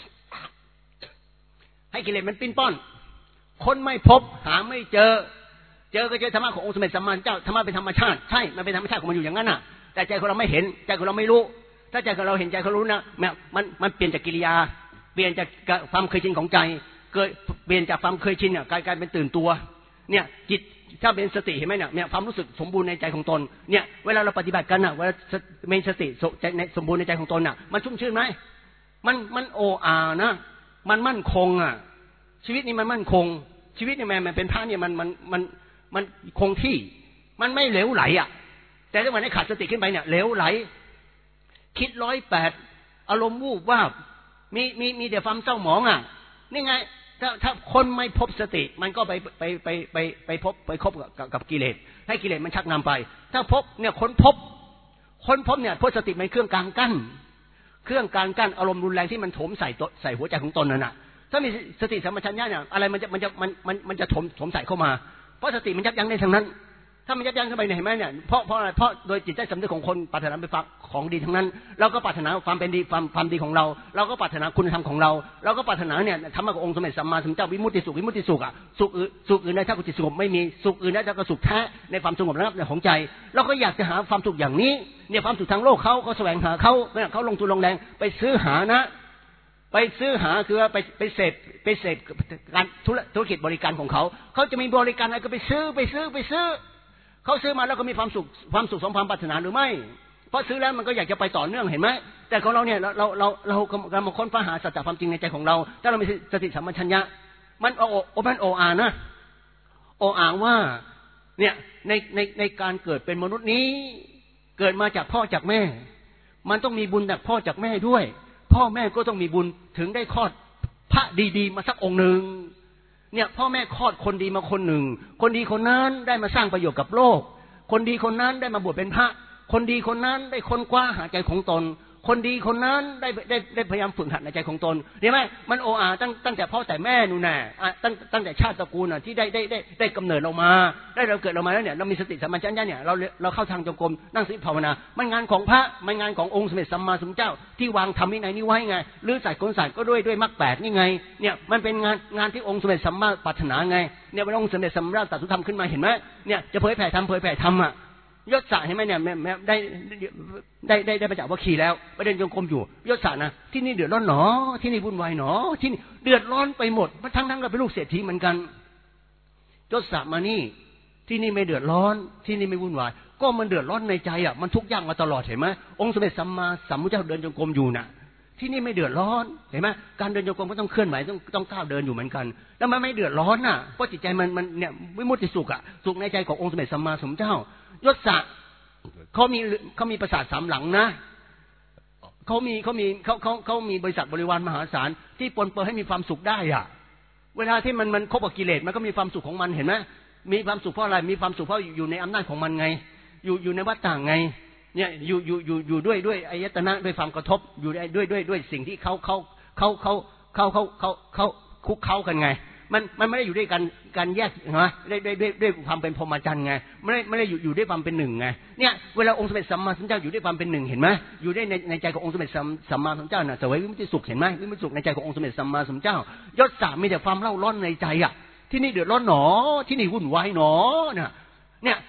ให้กิเลสมันปิ้นป้อนคนไม่พบหาไม่เจอเจอก็เจอธรรมะขององค์สมเด็จสัมมาสัมพุทธเจ้าธรรมะเป็นธรรมชาติใช่มันเป็นธรรมชาติของมันอยู่อย่างนั้นน่ะแต่ใจของเราไม่เห็นใจของเราไม่รู้ถ้าใจของเราเห็นใจเขารู้นะมันมันเปลี่ยนจากกิริยาเปลี่ยนจากความเคยชินของใจเกิดเปลี่ยนจากความเคยชินเนี่ยกลายกลายเป็นตื่นตัวเนี่ยจิตถ้าเป็นสติเห็นไหมเนี่ยเนี่ยความรู้สึกสมบูรณ์ในใจของตนเนี่ยเวลาเราปฏิบัติกันน่ะเวลามีสติในสมบูรณ์ในใจของตนน่ะมันชุ่มชื่นไหมมันมันโออานะมันมั่นคงอ่ะชีวิตนี้มันมั่นคงชีวิตเนี่ยมันเป็นพระเนี่ยมันมันมันมันคงที่มันไม่เหลวไหลอ่ะแต่ถ้าวันนี้ขาดสติขึ้นไปเนี่ยเหลวไหลคิดร้อยแปดอารมณ์วูบว่ามีมีมีแต่ความเศร้าหมองอ่ะนี่ไงถ้าถ้าคนไม่พบสติมันก็ไปไปไปไปไปพบไปคบกับกับกิเลสให้กิเลสมันชักนำไปถ้าพบเนี่ยค้นพบค้นพบเนี่ยเพราะสติมันเครื่องกลางกั้นเครื่องกลางกั้นอารมณ์รุนแรงที่มันโถมใส่ใส่หัวใจของตนนั่นน่ะถ้ามีสติสัมปชัญญะเนี่ยอะไรมันจะมันจะมันมันมันจะถมถมใส่เข้ามาเพราะสติมันยับยั้งได้ทั้งนั้นถ้ามันยับยั้งเข้าไปเนี่ยเห็นไหมเนี่ยเพราะเพราะอะไรเพราะโดยจิตใจสำนึกของคนปรารถนาไปฟังของดีทั้งนั้นเราก็ปรารถนาความเป็นดีความความดีของเราเราก็ปรารถนาคุณธรรมของเราเราก็ปรารถนาเนี่ยธรรมะขององค์สมเด็จสัมมาสัมพุทธเจ้าวิมุตติสุขวิมุตติสุขอ่ะสุขอื่นสุขอื่นใดถ้าจิตสงบไม่มีสุขอื่นใดถ้าก็สุขแท้ในความสงบระงับของใจเราก็อยากจะหาความสุขอย่างนี้เนี่ยความสุขทางโลกเขาก็แสวงหาเขาเนี่ยเขาลงทุนลงแรงไปซื้อหานะไปซื้อหาคือไปไปเสพไปเสพการธุรกิจบริการของเขาเขาจะมีบริการอะไรก็ไปซื้อไปซื้อไปซื้อเขาซื้อมาแล้วก็มีความสุขความสุขสมความปรารถนาหรือไม่เพราะซื้อแล้วมันก็อยากจะไปต่อเนื่องเห็นไหมแต่ของเราเนี่ยเราเราเราเรากำลังมาค้นคว้าหาสัจธรรมจริงในใจของเราถ้าเรามีสติสัมปชัญญะมันโอโอมันโออานะโออ่างว่าเนี่ยในในในการเกิดเป็นมนุษย์นี้เกิดมาจากพ่อจากแม่มันต้องมีบุญจากพ่อจากแม่ด้วยพ่อแม่ก็ต้องมีบุญถึงได้คลอดพระดีๆมาสักองค์หนึ่งเนี่ยพ่อแม่คลอดคนดีมาคนหนึ่งคนดีคนนั้นได้มาสร้างประโยชน์กับโลกคนดีคนนั้นได้มาบวชเป็นพระคนดีคนนั้นได้ค้นคว้าหาใจของตนคนดีคนนั้นได้ได้ได้พยายามฝึกหัดในใจของตนเห็นไหมมันโออาตั้งตั้งแต่พ่อแต่แม่นู่นน่ะตั้งตั้งแต่ชาติตระกูลน่ะที่ได้ได้ได้ได้กำเนิดเรามาได้เราเกิดเรามาแล้วเนี่ยเรามีสติสัมปชัญญะเนี่ยเราเราเข้าทางจงกรมนั่งสมาธิภาวนามันงานของพระมันงานขององค์สมเด็จสัมมาสัมพุทธเจ้าที่วางธรรมวินัยนี้ไว้ไงหรือใส่กลใส่ก็ด้วยด้วยมรรคแปดนี่ไงเนี่ยมันเป็นงานงานที่องค์สมเด็จสัมมาปรารถนาไงเนี่ยพระองค์สมเด็จสัมมาสัมพุทธธรรมขึ้นมาเห็นไหมเนี่ยจะเผยแผ่ธรรมเผยแผ่ธรรมอ่ะยศสะเห็นไหมเนี่ยแม่ได้ได้ได้ได้ประจักษ์ว่าขี่แล้วไปเดินจงกรมอยู่ยศสะนะที่นี่เดือดร้อนหนอที่นี่วุ่นวายหนอที่นี่เดือดร้อนไปหมดทั้งทั้งเราเป็นลูกเศรษฐีเหมือนกันยศสะมานี่ที่นี่ไม่เดือดร้อนที่นี่ไม่วุ่นวายก็มันเดือดร้อนในใจอ่ะมันทุกข์ยากมาตลอดเห็นไหมองค์สมเด็จสัมมาสัมพุทธเจ้าเดินจงกรมอยู่น่ะที่นี่ไม่เดือดร้อนเห็นไหมการเดินจงกรมก็ต้องเคลื่อนไหวต้องต้องก้าวเดินอยู่เหมือนกันแล้วมันไม่เดือดร้อนน่ะเพราะจิตใจมันมันเนี่ยวิมุตติสุขอ่ะสุขในใจขององค์สมเด็จสัมมาสัมพุทธเจ้ายศสะเขามีเขามีประสาทสามหลังนะเขามีเขามีเขาเขาเขามีบริษัทบริวารมหาศาลที่ปนเปื้อนให้มีความสุขได้อ่ะเวลาที่มันมันคบกับกิเลสมันก็มีความสุขของมันเห็นไหมมีความสุขเพราะอะไรมีความสุขเพราะอยู่ในอำนาจของมันไงอยู่อยู่ในวัฏฏะไงเนี่ยอยู่อยู่อยู่อยู่ด้วยด้วยอายตนะด้วยความกระทบอยู่ด้วยด้วยด้วยสิ่งที่เขาเขาเขาเขาเขาเขาเขาเขาคุกเข้ากันไงมันมันไม่ได้อยู่ด้วยกันการแยกนะด้วยด้วยด้วยด้วยความเป็นพรหมจรรย์ไงไม่ได้ไม่ได้อยู่อยู่ด้วยความเป็นหนึ่งไงเนี่ยเวลาองค์สมเด็จสัมมาสัมพุทธเจ้าอยู่ด้วยความเป็นหนึ่งเห็นไหมอยู่ได้ในในใจขององค์สมเด็จสัมมาสัมพุทธเจ้าน่ะเสวยวิมุตติสุขเห็นไหมวิมุตติสุขในใจขององค์สมเด็จสัมมาสัมพุทธเจ้ายศสามมีแต่ความเล่าร้อนในใจอ่ะที่นี่เดือดร้อนหนอที่นี่วุ่นวายหนอเนี่ยเนี่ยยศ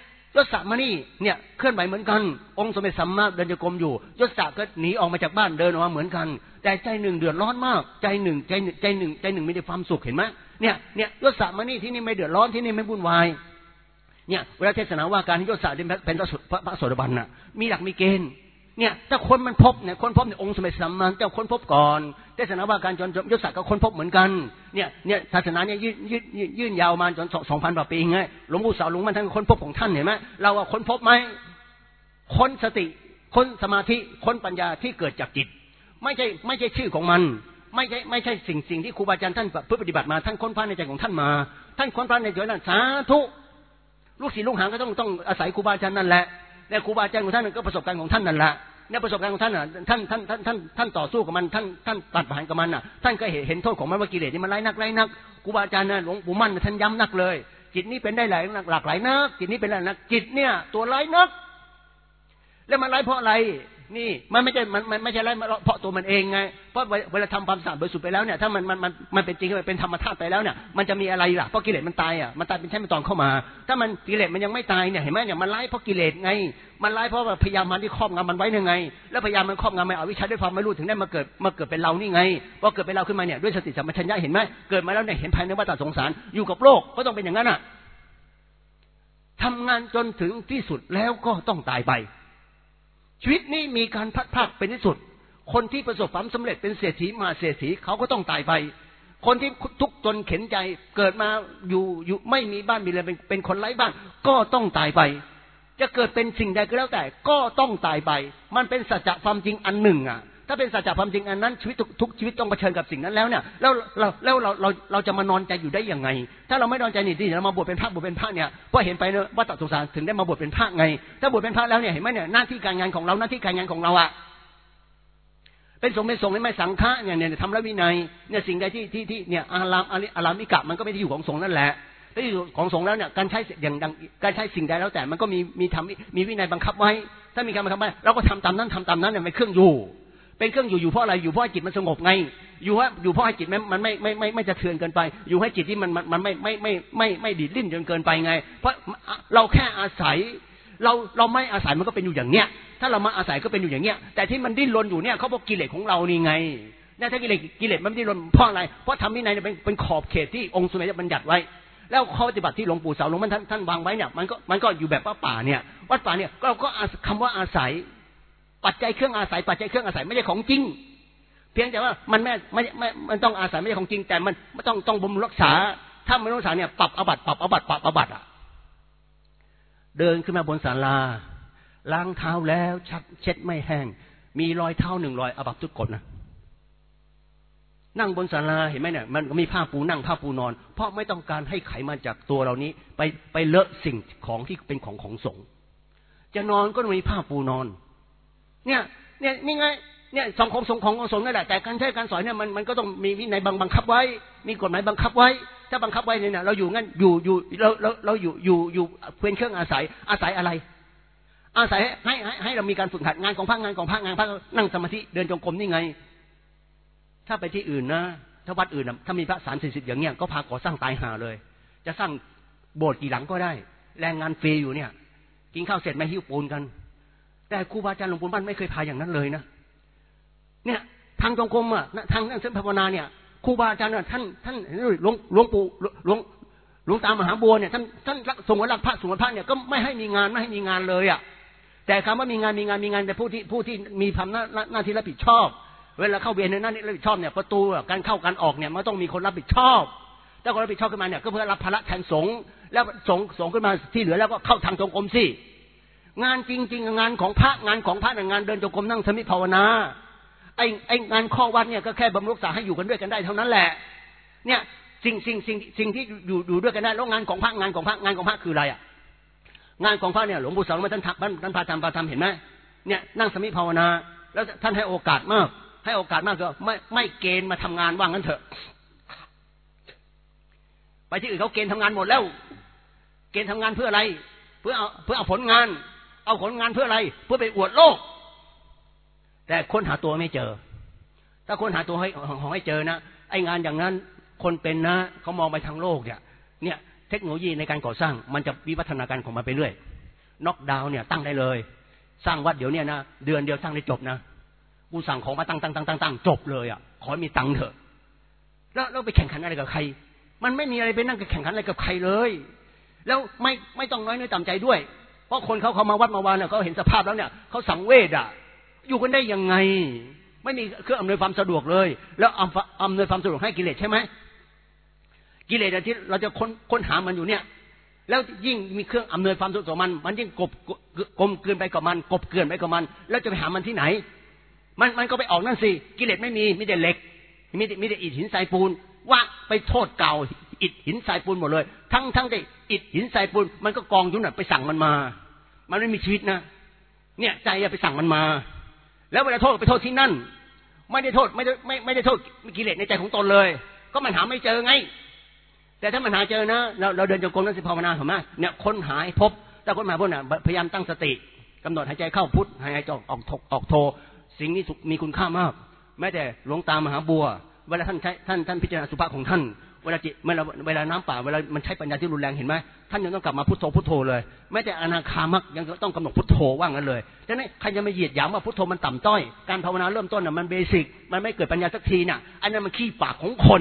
ศมานี่เนี่ยเคลื่อนไหวเหมือนกันองค์สมเด็จสัมมาเดินโยกรมอยู่ยศก็หนีออกมาจากบ้านเดินออกมาเหมือนกันแต่ใจหนึ่งเดือดร้อนมากใจหนึ่งใจใจหนึ่งใจหนึ่งไม่ได้ความสุขเห็นไหมเนี่ยเนี่ยยศมานี่ที่นี่ไม่เดือดร้อนที่นี่ไม่วุ่นวายเนี่ยเวลาเทศนาว่าการที่ยศเป็นพระโสดาบันน่ะมีหลักมีเกณฑ์เนี่ยถ้าคนมันพบเนี่ยคนพบเนี่ยองค์สมเด็จสัมมาเจ้าคนพบก่อนเทศนาว่าการจนยศก็คนพบเหมือนกันเนี่ยเนี่ยศาสนาเนี่ยยืดยืดยืดยาวมาจนสองพันกว่าปีไงหลวงปู่เสาหลวงมันท่านคนพบของท่านเห็นไหมเราว่าคนพบไหมคนสติคนสมาธิคนปัญญาที่เกิดจากจิตไม่ใช่ไม่ใช่ชื่อของมันไม่ใช่ไม่ใช่สิ่งสิ่งที่ครูบาอาจารย์ท่านเพื่อปฏิบัติมาท่านค้นพบในใจของท่านมาท่านค้นพบในใจนั้นสาธุลูกศิษย์ลูกหาก็ต้องต้องอาศัยครูบาอาจารย์นั่นแหละและครูบาอาจารย์ของท่านก็ประสบการณ์ของท่านนั่นแหละในประสบการณ์ของท่านน่ะท่านท่านท่านท่านท่านต่อสู้กับมันท่านท่านตัดผ่านกับมันน่ะท่านก็เห็นเห็นโทษของมันว่ากิเลสนี่มันไร้นักไร้นักครูบาอาจารย์น่ะหลวงปู่มั่นท่านย้ำนักเลยจิตนี้เป็นได้หลายหลากหลายนักจิตนี้เป็นหลายนักจิตเนี่ยตัวไร้นักแล้วมันไร้เพราะอะไรนี่มันไม่ใช่มันมันไม่ใช่ไร้เพราะตัวมันเองไงเพราะเวลาทำความสะอาดบริสุทธิ์ไปแล้วเนี่ยถ้ามันมันมันมันเป็นจริงเป็นธรรมชาติไปแล้วเนี่ยมันจะมีอะไรล่ะเพราะกิเลสมันตายอ่ะมันตายเป็นชั้นเป็นตอนเข้ามาถ้ามันกิเลสมันยังไม่ตายเนี่ยเห็นไหมเนี่ยมันไร้เพราะกิเลสไงมันไร้เพราะว่าพยายามมันที่ครอบงำมันไว้ยังไงแล้วพยายามมันครอบงำมันเอาวิชาด้วยความไม่รู้ถึงได้มาเกิดมาเกิดเป็นเรานี่ไงพอเกิดเป็นเราขึ้นมาเนี่ยด้วยสติสัมปชัญญะเห็นไหมเกิดมาแล้วเนี่ยเห็นภายในวัฏสงสารอยู่กับโลกก็ต้องเป็นอย่างนั้นอ่ะทำงานจนถึงที่สุดแล้วก็ต้องตายไปชีวิตนี้มีการพัดพรากเป็นที่สุดคนที่ประสบความสำเร็จเป็นเศรษฐีมาเศรษฐีเขาก็ต้องตายไปคนที่ทุกข์จนเข็นใจเกิดมาอยู่อยู่ไม่มีบ้านมีเรือนเป็นเป็นคนไร้บ้านก็ต้องตายไปจะเกิดเป็นสิ่งใดก็แล้วแต่ก็ต้องตายไปมันเป็นสัจจะความจริงอันหนึ่งอ่ะถ้าเป็นสัจจะความจริงอันนั้นชีวิตทุกชีวิตต้องเผชิญกับสิ่งนั้นแล้วเนี่ยแล้วเราแล้วเราเราเราจะมานอนใจอยู่ได้ยังไงถ้าเราไม่นอนใจนี่ดิเรามาบวชเป็นพระบวชเป็นพระเนี่ยเพราะเห็นไปเนี่ยว่าตัดสงสารถึงได้มาบวชเป็นพระไงถ้าบวชเป็นพระแล้วเนี่ยเห็นไหมเนี่ยหน้าที่การงานของเราหน้าที่การงานของเราอะเป็นสงฆ์เป็นสงฆ์ไม่สังฆะเนี่ยเนี่ยทำแล้ววินัยเนี่ยสิ่งใดที่ที่ที่เนี่ยอารามอารามมิกะมันก็ไม่ได้อยู่ของสงฆ์นั่นแหละถ้าอยู่ของสงฆ์แล้วเนี่ยการใช้อย่างการใช้สิ่งใดแล้วแต่มันก็มีมีทำมีวินัยบังคับไว้ถ้ามีการบังคับไว้เราก็ทำตามนั้นทำตามนั้นเนี่ยเป็นเครื่องอยู่เป็นเครื่องอยู่อยู่เพราะอะไรอยู่เพราะจิตมันสงบไงอยู่ว่าอยู่เพราะให้จิตมันมันไม่ไม่ไม่ไม่จะเทือนเกินไปอยู่ให้จิตที่มันมันมันไม่ไม่ไม่ไม่ไม่ดีดลิ้นจนเกินไปไงเพราะเราแค่อาศัยเราเราไม่อาศัยมันก็เป็นอยู่อย่างเนี้ยถ้าเรามาอาศัยก็เป็นอยู่อย่างเนี้ยแต่ที่มันดิ้นรนอยู่เนี่ยเขาบอกกิเลสของเรานี่ไงเนี่ยถ้ากิเลสกิเลสมันดิ้นรนเพราะอะไรเพราะทำวินัยเนี่ยเป็นเป็นขอบเขตที่องค์สมเด็จบัญญัติไว้แล้วข้อปฏิบัติที่หลวงปู่เสาหลวงมันท่านท่านวางไว้เนี่ยมันก็มันก็อยู่แบบวัดป่าเนี่ยวัดป่าเนี่ยเราก็คำว่าอาศัยปัจจัยเครื่องอาศัยปัจจัยเครื่องอาศัยไม่ใช่ของจริงเพียงแต่ว่ามันไม่ไม่ไม่มันต้องอาศัยไม่ใช่ของจริงแต่มันไม่ต้องต้องบำรุงรักษาถ้าไม่รักษาเนี่ยปรับอาบัติปรับอาบัติปรับอาบัติอ่ะเดินขึ้นมาบนศาลาล้างเท้าแล้วชักเช็ดไม่แห้งมีรอยเท้าหนึ่งรอยอาบัติทุกกฎนะนั่งบนศาลาเห็นไหมเนี่ยมันก็มีผ้าปูนั่งผ้าปูนอนเพราะไม่ต้องการให้ไขมันจากตัวเรานี้ไปไปเลอะสิ่งของที่เป็นของของสงฆ์จะนอนก็ต้องมีผ้าปูนอนเนี่ยเนี่ยนี่ไงเนี่ยสองของสงฆ์ของของสงฆ์นั่นแหละแต่การใช้การสอนเนี่ยมันมันก็ต้องมีวินัยบังบังคับไว้มีกฎหมายบังคับไว้ถ้าบังคับไว้เนี่ยเราอยู่งั้นอยู่อยู่เราเราเราอยู่อยู่อยู่เป็นเครื่องอาศัยอาศัยอะไรอาศัยให้ให้ให้เรามีการฝึกหัดงานของพระงานของพระงานพระนั่งสมาธิเดินจงกรมนี่ไงถ้าไปที่อื่นนะถ้าวัดอื่นนะถ้ามีพระสามสี่สิบอย่างเงี้ยก็พาก่อสร้างตายหาเลยจะสร้างโบสถ์กี่หลังก็ได้แรงงานฟรีอยู่เนี่ยกินข้าวเสร็จไม่หิ้วปูนกันแต่ครูบาอาจารย์หลวงปู่มั่นไม่เคยพาอย่างนั้นเลยนะเนี่ยทางจงกรมอ่ะทางนั่งเส้นภาวนาเนี่ยครูบาอาจารย์ท่านท่านหลวงหลวงปู่หลวงหลวงตามหาบัวเนี่ยท่านท่านส่งวันหลักพระส่งวันพระเนี่ยก็ไม่ให้มีงานไม่ให้มีงานเลยอ่ะแต่คำว่ามีงานมีงานมีงานแต่ผู้ที่ผู้ที่มีทำหน้าหน้าที่รับผิดชอบเวลาเข้าเวียนในหน้าที่รับผิดชอบเนี่ยประตูการเข้าการออกเนี่ยมันต้องมีคนรับผิดชอบถ้าคนรับผิดชอบขึ้นมาเนี่ยก็เพื่อรับภาระแทนสงฆ์แล้วสงฆ์สงฆ์ขึ้นมาที่เหลือแล้วก็เข้าทางจงกรมสิงานจริงๆงานของพระงานของพระงานเดินจงกรมนั่งสมาธิภาวนาไอ้ไอ้งานข้อวัดเนี่ยก็แค่บำรุงรักษาให้อยู่กันด้วยกันได้เท่านั้นแหละเนี่ยสิ่งสิ่งสิ่งสิ่งที่อยู่อยู่ด้วยกันได้แล้วงานของพระงานของพระงานของพระคืออะไรอ่ะงานของพระเนี่ยหลวงปู่สอนมาท่านทักท่านท่านพาทำพาทำเห็นไหมเนี่ยนั่งสมาธิภาวนาแล้วท่านให้โอกาสมากให้โอกาสมากก็ไม่ไม่เกณฑ์มาทำงานว่างั้นเถอะไปที่อื่นเขาเกณฑ์ทำงานหมดแล้วเกณฑ์ทำงานเพื่ออะไรเพื่อเอาเพื่อเอาผลงานเอาผลงานเพื่ออะไรเพื่อไปอวดโลกแต่คนหาตัวไม่เจอถ้าคนหาตัวให้ให้เจอนะไอ้งานอย่างนั้นคนเป็นนะเขามองไปทางโลกเนี่ยเนี่ยเทคโนโลยีในการก่อสร้างมันจะวิวัฒนาการของมันไปเรื่อยน็อกดาวน์เนี่ยตั้งได้เลยสร้างวัดเดี๋ยวนี้นะเดือนเดียวสร้างได้จบนะกูสั่งของมาตั้งตั้งตั้งตั้งตั้งจบเลยอ่ะขอให้มีตังค์เถอะแล้วเราไปแข่งขันอะไรกับใครมันไม่มีอะไรไปนั่งแข่งขันอะไรกับใครเลยแล้วไม่ไม่ต้องน้อยเนื้อต่ำใจด้วยเพราะคนเขาเขามาวัดมาวานเนี่ยเขาเห็นสภาพแล้วเนี่ยเขาสังเวชอ่ะอยู่กันได้ยังไงไม่มีเครื่องอำนวยความสะดวกเลยแล้วอำนวยความสะดวกให้กิเลสใช่ไหมกิเลสที่เราจะค้นค้นหามันอยู่เนี่ยแล้วยิ่งมีเครื่องอำนวยความสะดวกต่อมันมันยิ่งกบกลมเกินไปกับมันกบเกินไปกับมันแล้วจะไปหามันที่ไหนมันมันก็ไปออกนั่นสิกิเลสไม่มีมีแต่เหล็กมีแต่มีแต่อิฐหินทรายปูนว่าไปโทษเก่าอิฐหินทรายปูนหมดเลยทั้งทั้งที่อิฐหินทรายปูนมันก็กองอยู่น่ะไปสั่งมันมามันไม่มีชีวิตนะเนี่ยใจไปสั่งมันมาแล้วเวลาโทษไปโทษที่นั่นไม่ได้โทษไม่ได้ไม่ไม่ได้โทษกิเลสในใจของตนเลยก็มันหาไม่เจอไงแต่ถ้ามันหาเจอนะเราเราเดินจงกรมนั่งสิภาวนาเห็นไหมเนี่ยค้นหาให้พบแต่ค้นหาพวกน่ะพยายามตั้งสติกำหนดหายใจเข้าพุทหายใจออกออกออกโทสิ่งนี้มีคุณค่ามากแม้แต่หลวงตามหาบัวเวลาท่านใช้ท่านท่านพิจารณาสุภาพของท่านเวลาจิตเวลาเวลาน้ำป่าเวลามันใช้ปัญญาที่รุนแรงเห็นไหมท่านยังต้องกลับมาพุทโธพุทโธเลยแม้แต่อนาคามักยังต้องกำหนดพุทโธว่างั้นเลยฉะนั้นใครจะมาเหยียดหยามว่าพุทโธมันต่ำต้อยการภาวนาเริ่มต้นน่ะมันเบสิกมันไม่เกิดปัญญาสักทีน่ะอันนั้นมันขี้ปากของคน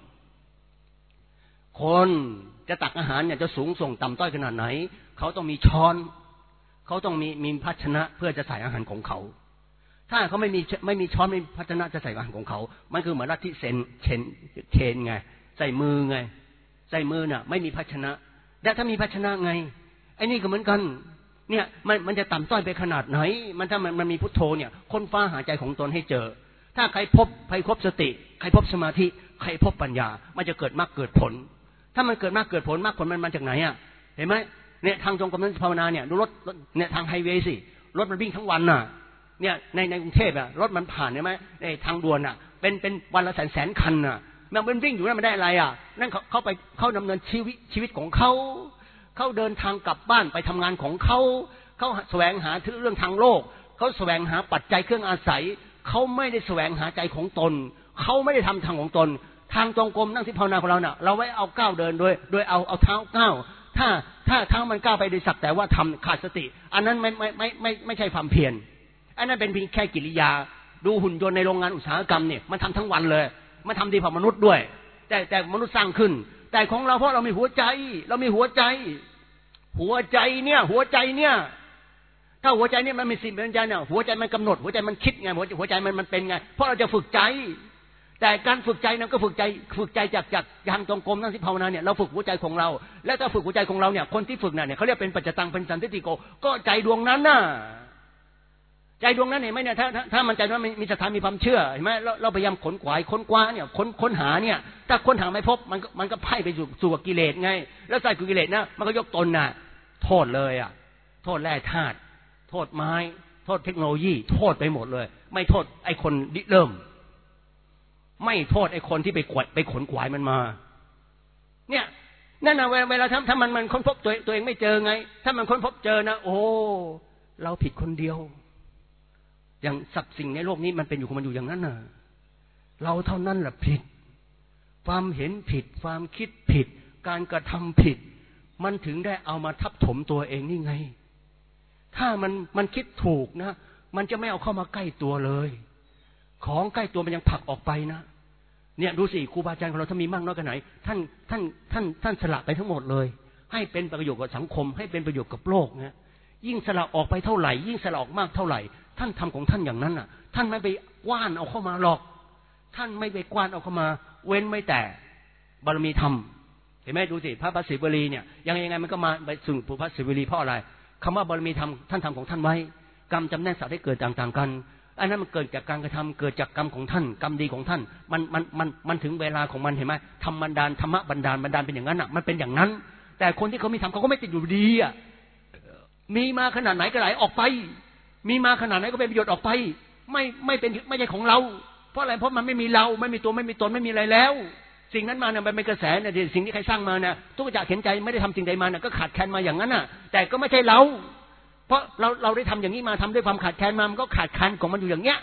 คนจะตักอาหารเนี่ยจะสูงส่งต่ำต้อยขนาดไหนเขาต้องมีช้อนเขาต้องมีมีภาชนะเพื่อจะใส่อาหารของเขาถ้าเขาไม่มีไม่มีช้อนไม่มีภาชนะจะใส่อาหารของเขามันคือเหมือนลัทธิเซนเชนเชนไงใส่มือไงใส่มือน่ะไม่มีภาชนะแต่ถ้ามีภาชนะไงไอ้นี่ก็เหมือนกันเนี่ยมันมันจะต่ำต้อยไปขนาดไหนมันถ้ามันมันมีพุทโธเนี่ยค้นฟ้าหาใจของตนให้เจอถ้าใครพบใครพบสติใครพบสมาธิใครพบปัญญามันจะเกิดมรรคเกิดผลถ้ามันเกิดมรรคเกิดผลมรรคผลมันมาจากไหนอ่ะเห็นไหมเนี่ยทางจงกรมนั่งภาวนาเนี่ยดูรถเนี่ยทางไฮเวย์สิรถมันวิ่งทั้งวันน่ะเนี่ยในในกรุงเทพอ่ะรถมันผ่านใช่ไหมในทางด่วนอ่ะเป็นเป็นวันละแสนแสนคันน่ะมันวิ่งอยู่นั่นมันได้อะไรอ่ะนั่นเขาเขาไปเขาดำเนินชีวิตชีวิตของเขาเขาเดินทางกลับบ้านไปทำงานของเขาเขาแสวงหาเรื่องทางโลกเขาแสวงหาปัจจัยเครื่องอาศัยเขาไม่ได้แสวงหาใจของตนเขาไม่ได้ทำทางของตนทางจงกรมนั่งที่ภาวนาของเราเน่ะเราไว้เอาก้าวเดินโดยโดยเอาเอาเท้าก้าวถ้าถ้าเท้ามันก้าวไปโดยสักแต่ว่าทำขาดสติอันนั้นไม่ไม่ไม่ไม่ไม่ใช่ความเพียรอันนั้นเป็นเพียงแค่กิริยาดูหุ่นยนต์ในโรงงานอุตสาหกรรมเนี่ยมันทำทั้งวันเลยมันทำดีกว่ามนุษย์ด้วยแต่แต่มนุษย์สร้างขึ้นแต่ของเราเพราะเรามีหัวใจเรามีหัวใจหัวใจเนี่ยหัวใจเนี่ยถ้าหัวใจเนี่ยมันมีสิ่งเป็นใจเนี่ยหัวใจมันกำหนดหัวใจมันคิดไงหัวหัวใจมันมันเป็นไงเพราะเราจะฝึกใจแต่การฝึกใจนั้นก็ฝึกใจฝึกใจจากจากทางจงกรมนั่งที่ภาวนาเนี่ยเราฝึกหัวใจของเราและถ้าฝึกหัวใจของเราเนี่ยคนที่ฝึกเนี่ยเขาเรียกเป็นปัจจตังเป็นสันติโกก็ใจดวงนั้นน่ะใจดวงนั้นเห็นไหมเนี่ยถ้าถ้าถ้ามันใจนั้นมีศรัทธามีความเชื่อเห็นไหมเราเราพยายามขนขวายค้นคว้าเนี่ยค้นค้นหาเนี่ยถ้าค้นหาไม่พบมันก็มันก็ไพ่ไปสู่สู่กิเลสไงแล้วใส่กิเลสนะมันก็ยกตนน่ะโทษเลยอ่ะโทษแร่ธาตุโทษไม้โทษเทคโนโลยีโทษไปหมดเลยไม่โทษไอ้คนริเริ่มไม่โทษไอ้คนที่ไปกวดไปขนขวายมันมาเนี่ยนั่นนะเวลาถ้าถ้ามันมันค้นพบตัวตัวเองไม่เจอไงถ้ามันค้นพบเจอนะโอ้เราผิดคนเดียวอย่างสับสิ่งในโลกนี้มันเป็นอยู่ของมันอยู่อย่างนั้นน่ะเราเท่านั้นแหละผิดความเห็นผิดความคิดผิดการกระทำผิดมันถึงได้เอามาทับถมตัวเองนี่ไงถ้ามันมันคิดถูกนะมันจะไม่เอาเข้ามาใกล้ตัวเลยของใกล้ตัวมันยังผลักออกไปนะเนี่ยดูสิครูบาอาจารย์ของเราถ้ามีมากน้อยแค่ไหนท่านท่านท่านท่านสละไปทั้งหมดเลยให้เป็นประโยชน์กับสังคมให้เป็นประโยชน์กับโลกนะยิ่งสละออกไปเท่าไหร่ยิ่งสละออกมากเท่าไหร่ท่านทำของท่านอย่างนั้นน่ะท่านไม่ไปกว้านเอาเข้ามาหรอกท่านไม่ไปกว้านเอาเข้ามาเว้นไม่แต่บารมีธรรมเห็นไหมดูสิพระพระศิวลีเนี่ยยังยังไงมันก็มาไปสู่พระศิวลีเพราะอะไรคำว่าบารมีธรรมท่านทำของท่านไว้กรรมจำแนกสัตว์ให้เกิดต่างๆกันอันนั้นมันเกิดจากการกระทำเกิดจากกรรมของท่านกรรมดีของท่านมันมันมันมันถึงเวลาของมันเห็นไหมธรรมบันดาลธรรมะบันดาลบันดาลเป็นอย่างนั้นอ่ะมันเป็นอย่างนั้นแต่คนที่เขาไม่ทำเขาก็ไม่ติดอยู่ดีอ่ะมีมาขนาดไหนก็ไหลออกไปมีมาขนาดไหนก็เป็นประโยชน์ออกไปไม่ไม่เป็นไม่ใช่ของเราเพราะอะไรเพราะมันไม่มีเราไม่มีตัวไม่มีตนไม่มีอะไรแล้วสิ่งนั้นมาเนี่ยมันเป็นกระแสเนี่ยสิ่งที่ใครสร้างมาเนี่ยทุกอย่างเห็นใจไม่ได้ทำสิ่งใดมาเนี่ยก็ขาดแคลนมาอย่างนั้นน่ะแต่ก็ไม่ใช่เราเพราะเราเราได้ทำอย่างนี้มาทำด้วยความขาดแคลนมามันก็ขาดแคลนของมันอยู่อย่างเงี้ย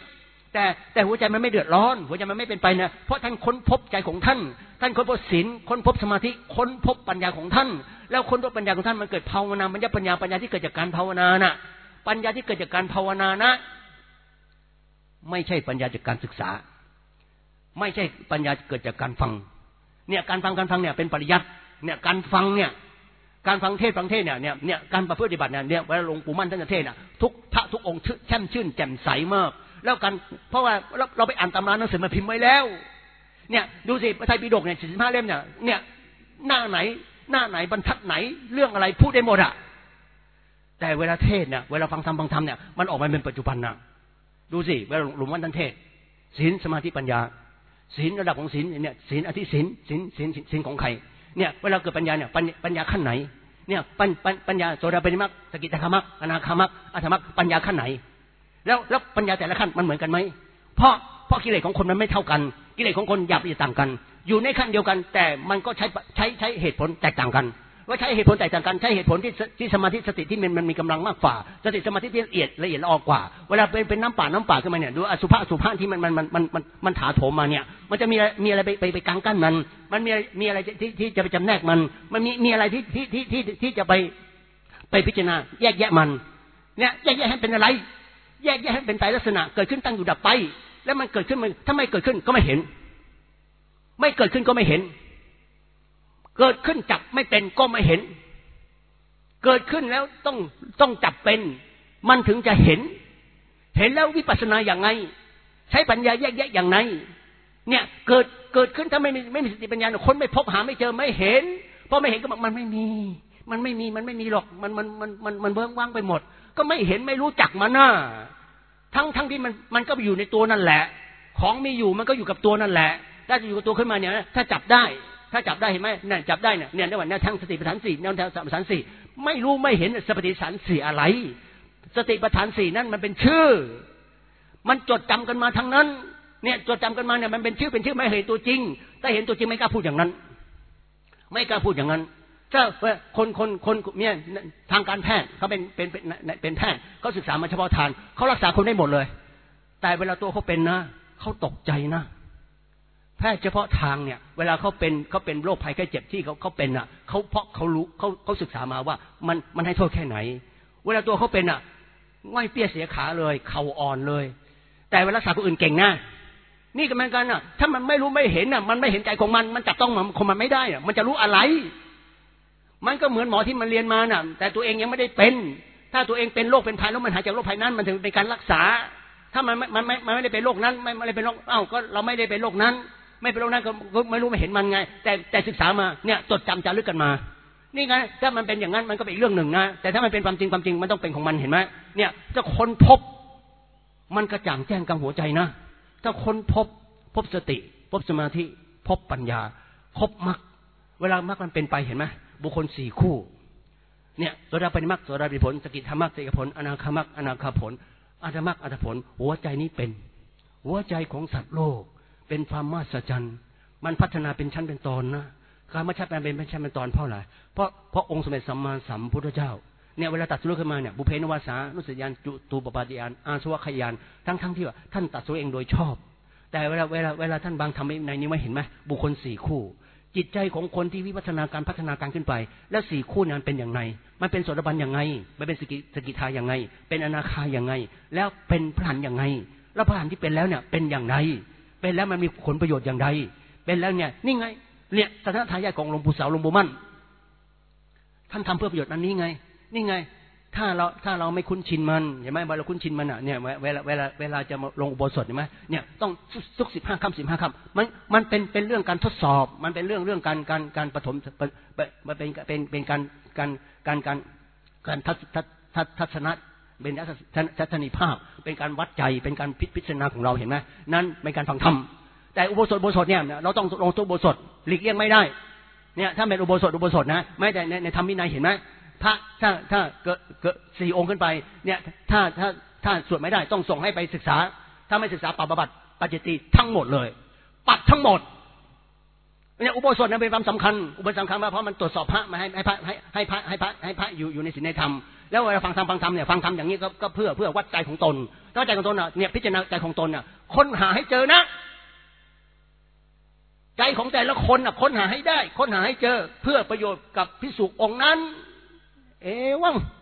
แต่แต่หัวใจมันไม่เดือดร้อนหัวใจมันไม่เป็นไปนะเพราะท่านค้นพบใจของท่านท่านค้นพบศีลค้นพบสมาธิค้นพบปัญญาของท่านแล้วค้นพบปัญญาของท่านมันเกิดภาวนาปัญญาปัญญาปัญญาที่เกิดจากการภาวนาน่ะปัญญาที่เกิดจากการภาวนานะไม่ใช่ปัญญาจากการศึกษาไม่ใช่ปัญญาเกิดจากการฟังเนี่ยการฟังการฟังเนี่ยเป็นปริยัติเนี่ยการฟังเนี่ยการฟังเทศฟังเทศเนี่ยเนี่ยเนี่ยการประพฤติปฏิบัติเนี่ยเนี่ยเวลาหลวงปู่มั่นท่านจะเทศน่ะทุกพระทุกองค์แช่มชื่นแจ่มใสมากแล้วกันเพราะว่าเราเราไปอ่านตำราหนังสือมาพิมพ์ไว้แล้วเนี่ยดูสิพระไตรปิฎกเนี่ยสี่สิบห้าเล่มเนี่ยเนี่ยหน้าไหนหน้าไหนบรรทัดไหนเรื่องอะไรพูดได้หมดอะแต่เวลาเทศเนี่ยเวลาฟังธรรมฟังธรรมเนี่ยมันออกมาเป็นปัจจุบันนะดูสิเวลาหลวงปู่มั่นท่านเทศศีลสมาธิปัญญาศีลระดับของศีลเนี่ยศีลอธิศีลศีลศีลศีลของใครเนี่ยเวลาเกิดปัญญาเนี่ยปัญญาขั้นไหนเนี่ยปัญปัญญาโสดาปัตติมรรคสกิทาคามรรคอนาคามรรคอรหัตมรรคปัญญาขั้นไหนแล้วแล้วปัญญาแต่ละขั้นมันเหมือนกันไหมเพราะเพราะกิเลสของคนมันไม่เท่ากันกิเลสของคนหยาบละเอียดต่างกันอยู่ในขั้นเดียวกันแต่มันก็ใช้ใช้ใช้เหตุผลแตกต่างกันว่าใช้เหตุผลแตกต่างกันใช้เหตุผลที่ที่สมาธิสติที่มันมันมีกำลังมากกว่าสติสมาธิที่ละเอียดละเอียดละออกว่าเวลาเป็นเป็นน้ำป่าน้ำป่าขึ้นมาเนี่ยดูอสุภะอสุภะที่มันมันมันมันมันมันถาโถมมาเนี่ยมันจะมีมีอะไรไปไปไปกางกั้นมันมันมีมีอะไรที่ที่จะไปจำแนกมันมันมีมีอะไรที่ที่ที่ที่ที่จะไปไปพิจารณาแยกแยะมันเนี่ยแยกแยะให้เป็นอะไรแยกแยะให้เป็นไตรลักษณะเกิดขึ้นตั้งอยู่ดับไปแล้วมันเกิดขึ้นมันถ้าไม่เกิดขึ้นก็ไม่เห็นไม่เกิดขึ้นก็ไม่เห็นเกิดขึ้นจับไม่เป็นก็ไม่เห็นเกิดขึ้นแล้วต้องต้องจับเป็นมันถึงจะเห็นเห็นแล้ววิปัสสนาอย่างไงใช้ปัญญาแยกแยะอย่างไรเนี่ยเกิดเกิดขึ้นถ้าไม่มีไม่มีสติปัญญาคนไม่พบหาไม่เจอไม่เห็นเพราะไม่เห็นก็บอกมันไม่มีมันไม่มีมันไม่มีหรอกมันมันมันมันมันเบิ้งว่างไปหมดก็ไม่เห็นไม่รู้จักมันน่ะทั้งทั้งที่มันมันก็อยู่ในตัวนั่นแหละของมีอยู่มันก็อยู่กับตัวนั่นแหละถ้าจะอยู่กับตัวขึ้นมาเนี่ยถ้าจับได้ถ้าจับได้เห็นไหมเนี่ยจับได้เนี่ยเนี่ยในวันนี้ทั้งสติปัฏฐานสี่แนวทางสติปัฏฐานสี่ไม่รู้ไม่เห็นสติปัฏฐานสี่อะไรสติปัฏฐานสี่นั่นมันเป็นชื่อมันจดจำกันมาทั้งนั้นเนี่ยจดจำกันมาเนี่ยมันเป็นชื่อเป็นชื่อไม่เห็นตัวจริงถ้าเห็นตัวจริงไม่กล้าพูดอย่างนั้นไม่กล้าพูดอย่างนั้นถ้าคนคนคนเนี่ยทางการแพทย์เขาเป็นเป็นเป็นเป็นแพทย์เขาศึกษามาเฉพาะทางเขารักษาคนได้หมดเลยแต่เวลาตัวเขาเป็นนะเขาตกใจนะแพทย์เฉพาะทางเนี่ยเวลาเขาเป็นเขาเป็นโรคภัยไข้เจ็บที่เขาเขาเป็นอ่ะเขาเพราะเขารู้เขาเขาศึกษามาว่ามันมันให้โทษแค่ไหนเวลาตัวเขาเป็นอ่ะง่อยเปี้ยเสียขาเลยเข่าอ่อนเลยแต่เวลารักษาคนอื่นเก่งนะนี่ก็เหมือนกันอ่ะถ้ามันไม่รู้ไม่เห็นอ่ะมันไม่เห็นใจของมันมันจับต้องมันของมันไม่ได้อ่ะมันจะรู้อะไรมันก็เหมือนหมอที่มันเรียนมาน่ะแต่ตัวเองยังไม่ได้เป็นถ้าตัวเองเป็นโรคเป็นภัยแล้วมันหายจากโรคภัยนั้นมันถึงเป็นการรักษาถ้ามันมันไม่มันไม่ได้เป็นโรคนั้นไม่ไม่ได้เป็นโรคอ้าวก็เราไม่ได้เป็นโรคนั้นไม่เป็นโรคนั้นก็ไม่รู้ไม่เห็นมันไงแต่แต่ศึกษามาเนี่ยจดจำจารึกกันมานี่ไงถ้ามันเป็นอย่างนั้นมันก็เป็นอีกเรื่องหนึ่งนะแต่ถ้ามันเป็นความจริงความจริงมันต้องเป็นของมันเห็นไหมเนี่ยจะค้นพบมันกระจ่างแจ้งกลางหัวใจนะถ้าค้นพบพบสติพบสมาธิพบปัญญาพบมรรคเวลามรรคมันเป็นไปเห็นไหมบุคคลสี่คู่เนี่ยโสดาปัตติมรรคโสดาปัตติผลสกิทามรรคสกิทาผลอนาคามรรคอนาคาผลอรหัตมรรคอรหัตผลหัวใจนี้เป็นหัวใจของสัตว์โลกเป็นความมหัศจรรย์มันพัฒนาเป็นชั้นเป็นตอนนะการมาชัดแปลเป็นชั้นเป็นตอนเพราะอะไรเพราะเพราะองค์สมเด็จสัมมาสัมพุทธเจ้าเนี่ยเวลาตัดสู้ขึ้นมาเนี่ยบุเพนวาสานุสติญาณจุตูปปาติญาณอาสวะขยานทั้งทั้งที่ว่าท่านตัดสู้เองโดยชอบแต่เวลาเวลาเวลาท่านบางทำในนี้ไว้เห็นไหมบุคคลสี่คู่จิตใจของคนที่วิวัฒนาการพัฒนาการขึ้นไปแล้วสี่คู่นั้นเป็นอย่างไรมันเป็นโสดาบันอย่างไงมันเป็นสกิสกิทาอย่างไงเป็นอนาคาอย่างไงแล้วเป็นพระอรหันต์อย่างไงแล้วพระอรหันต์ที่เป็นแล้วเนี่ยเป็นอย่างไรเป็นแล้วมันมีผลประโยชน์อย่างไรเป็นแล้วเนี่ยนี่ไงเนี่ยสันทธายาของหลวงปู่เสาหลวงปู่มั่นท่านทำเพื่อประโยชน์อันนี้ไงนี่ไงถ้าเราถ้าเราไม่คุ้นชินมันเห็นไหมเวลาคุ้นชินมันอ่ะเนี่ยเวลาเวลาเวลาจะมาลงอุโบสถเห็นไหมเนี่ยต้องทุกสิบห้าค่ำสิบห้าค่ำมันมันเป็นเป็นเรื่องการทดสอบมันเป็นเรื่องเรื่องการการการปฐมมันเป็นเป็นเป็นการการการการการทัศทัศทัศนะเป็นทัศนีภาพเป็นการวัดใจเป็นการพิพิจารณาของเราเห็นไหมนั่นเป็นการฟังธรรมแต่อุโบสถอุโบสถเนี่ยเราต้องลงตัวอุโบสถหลีกเลี่ยงไม่ได้เนี่ยถ้าเป็นอุโบสถอุโบสถนะไม่แต่ในในธรรมวินัยเห็นไหมพระถ้าถ้าเกิดเกิดสี่องค์ขึ้นไปเนี่ยถ้าถ้าถ้าสวดไม่ได้ต้องส่งให้ไปศึกษาถ้าไม่ศึกษาปรับบัติปัจจิติทั้งหมดเลยปัดทั้งหมดเนี่ยอุโบสถนั้นเป็นความสำคัญอุโบสถสำคัญมากเพราะมันตรวจสอบพระมาให้ให้พระให้ให้พระให้พระให้พระอยู่อยู่ในศีลในธรรมแล้วเวลาฟังธรรมฟังธรรมเนี่ยฟังธรรมอย่างนี้ก็ก็เพื่อเพื่อวัดใจของตนถ้าใจของตนเนี่ยพิจารณาใจของตนเนี่ยค้นหาให้เจอนะใจของแต่ละคนนะค้นหาให้ได้ค้นหาให้เจอเพื่อประโยชน์กับภิกษุองค์นั้นเอวัง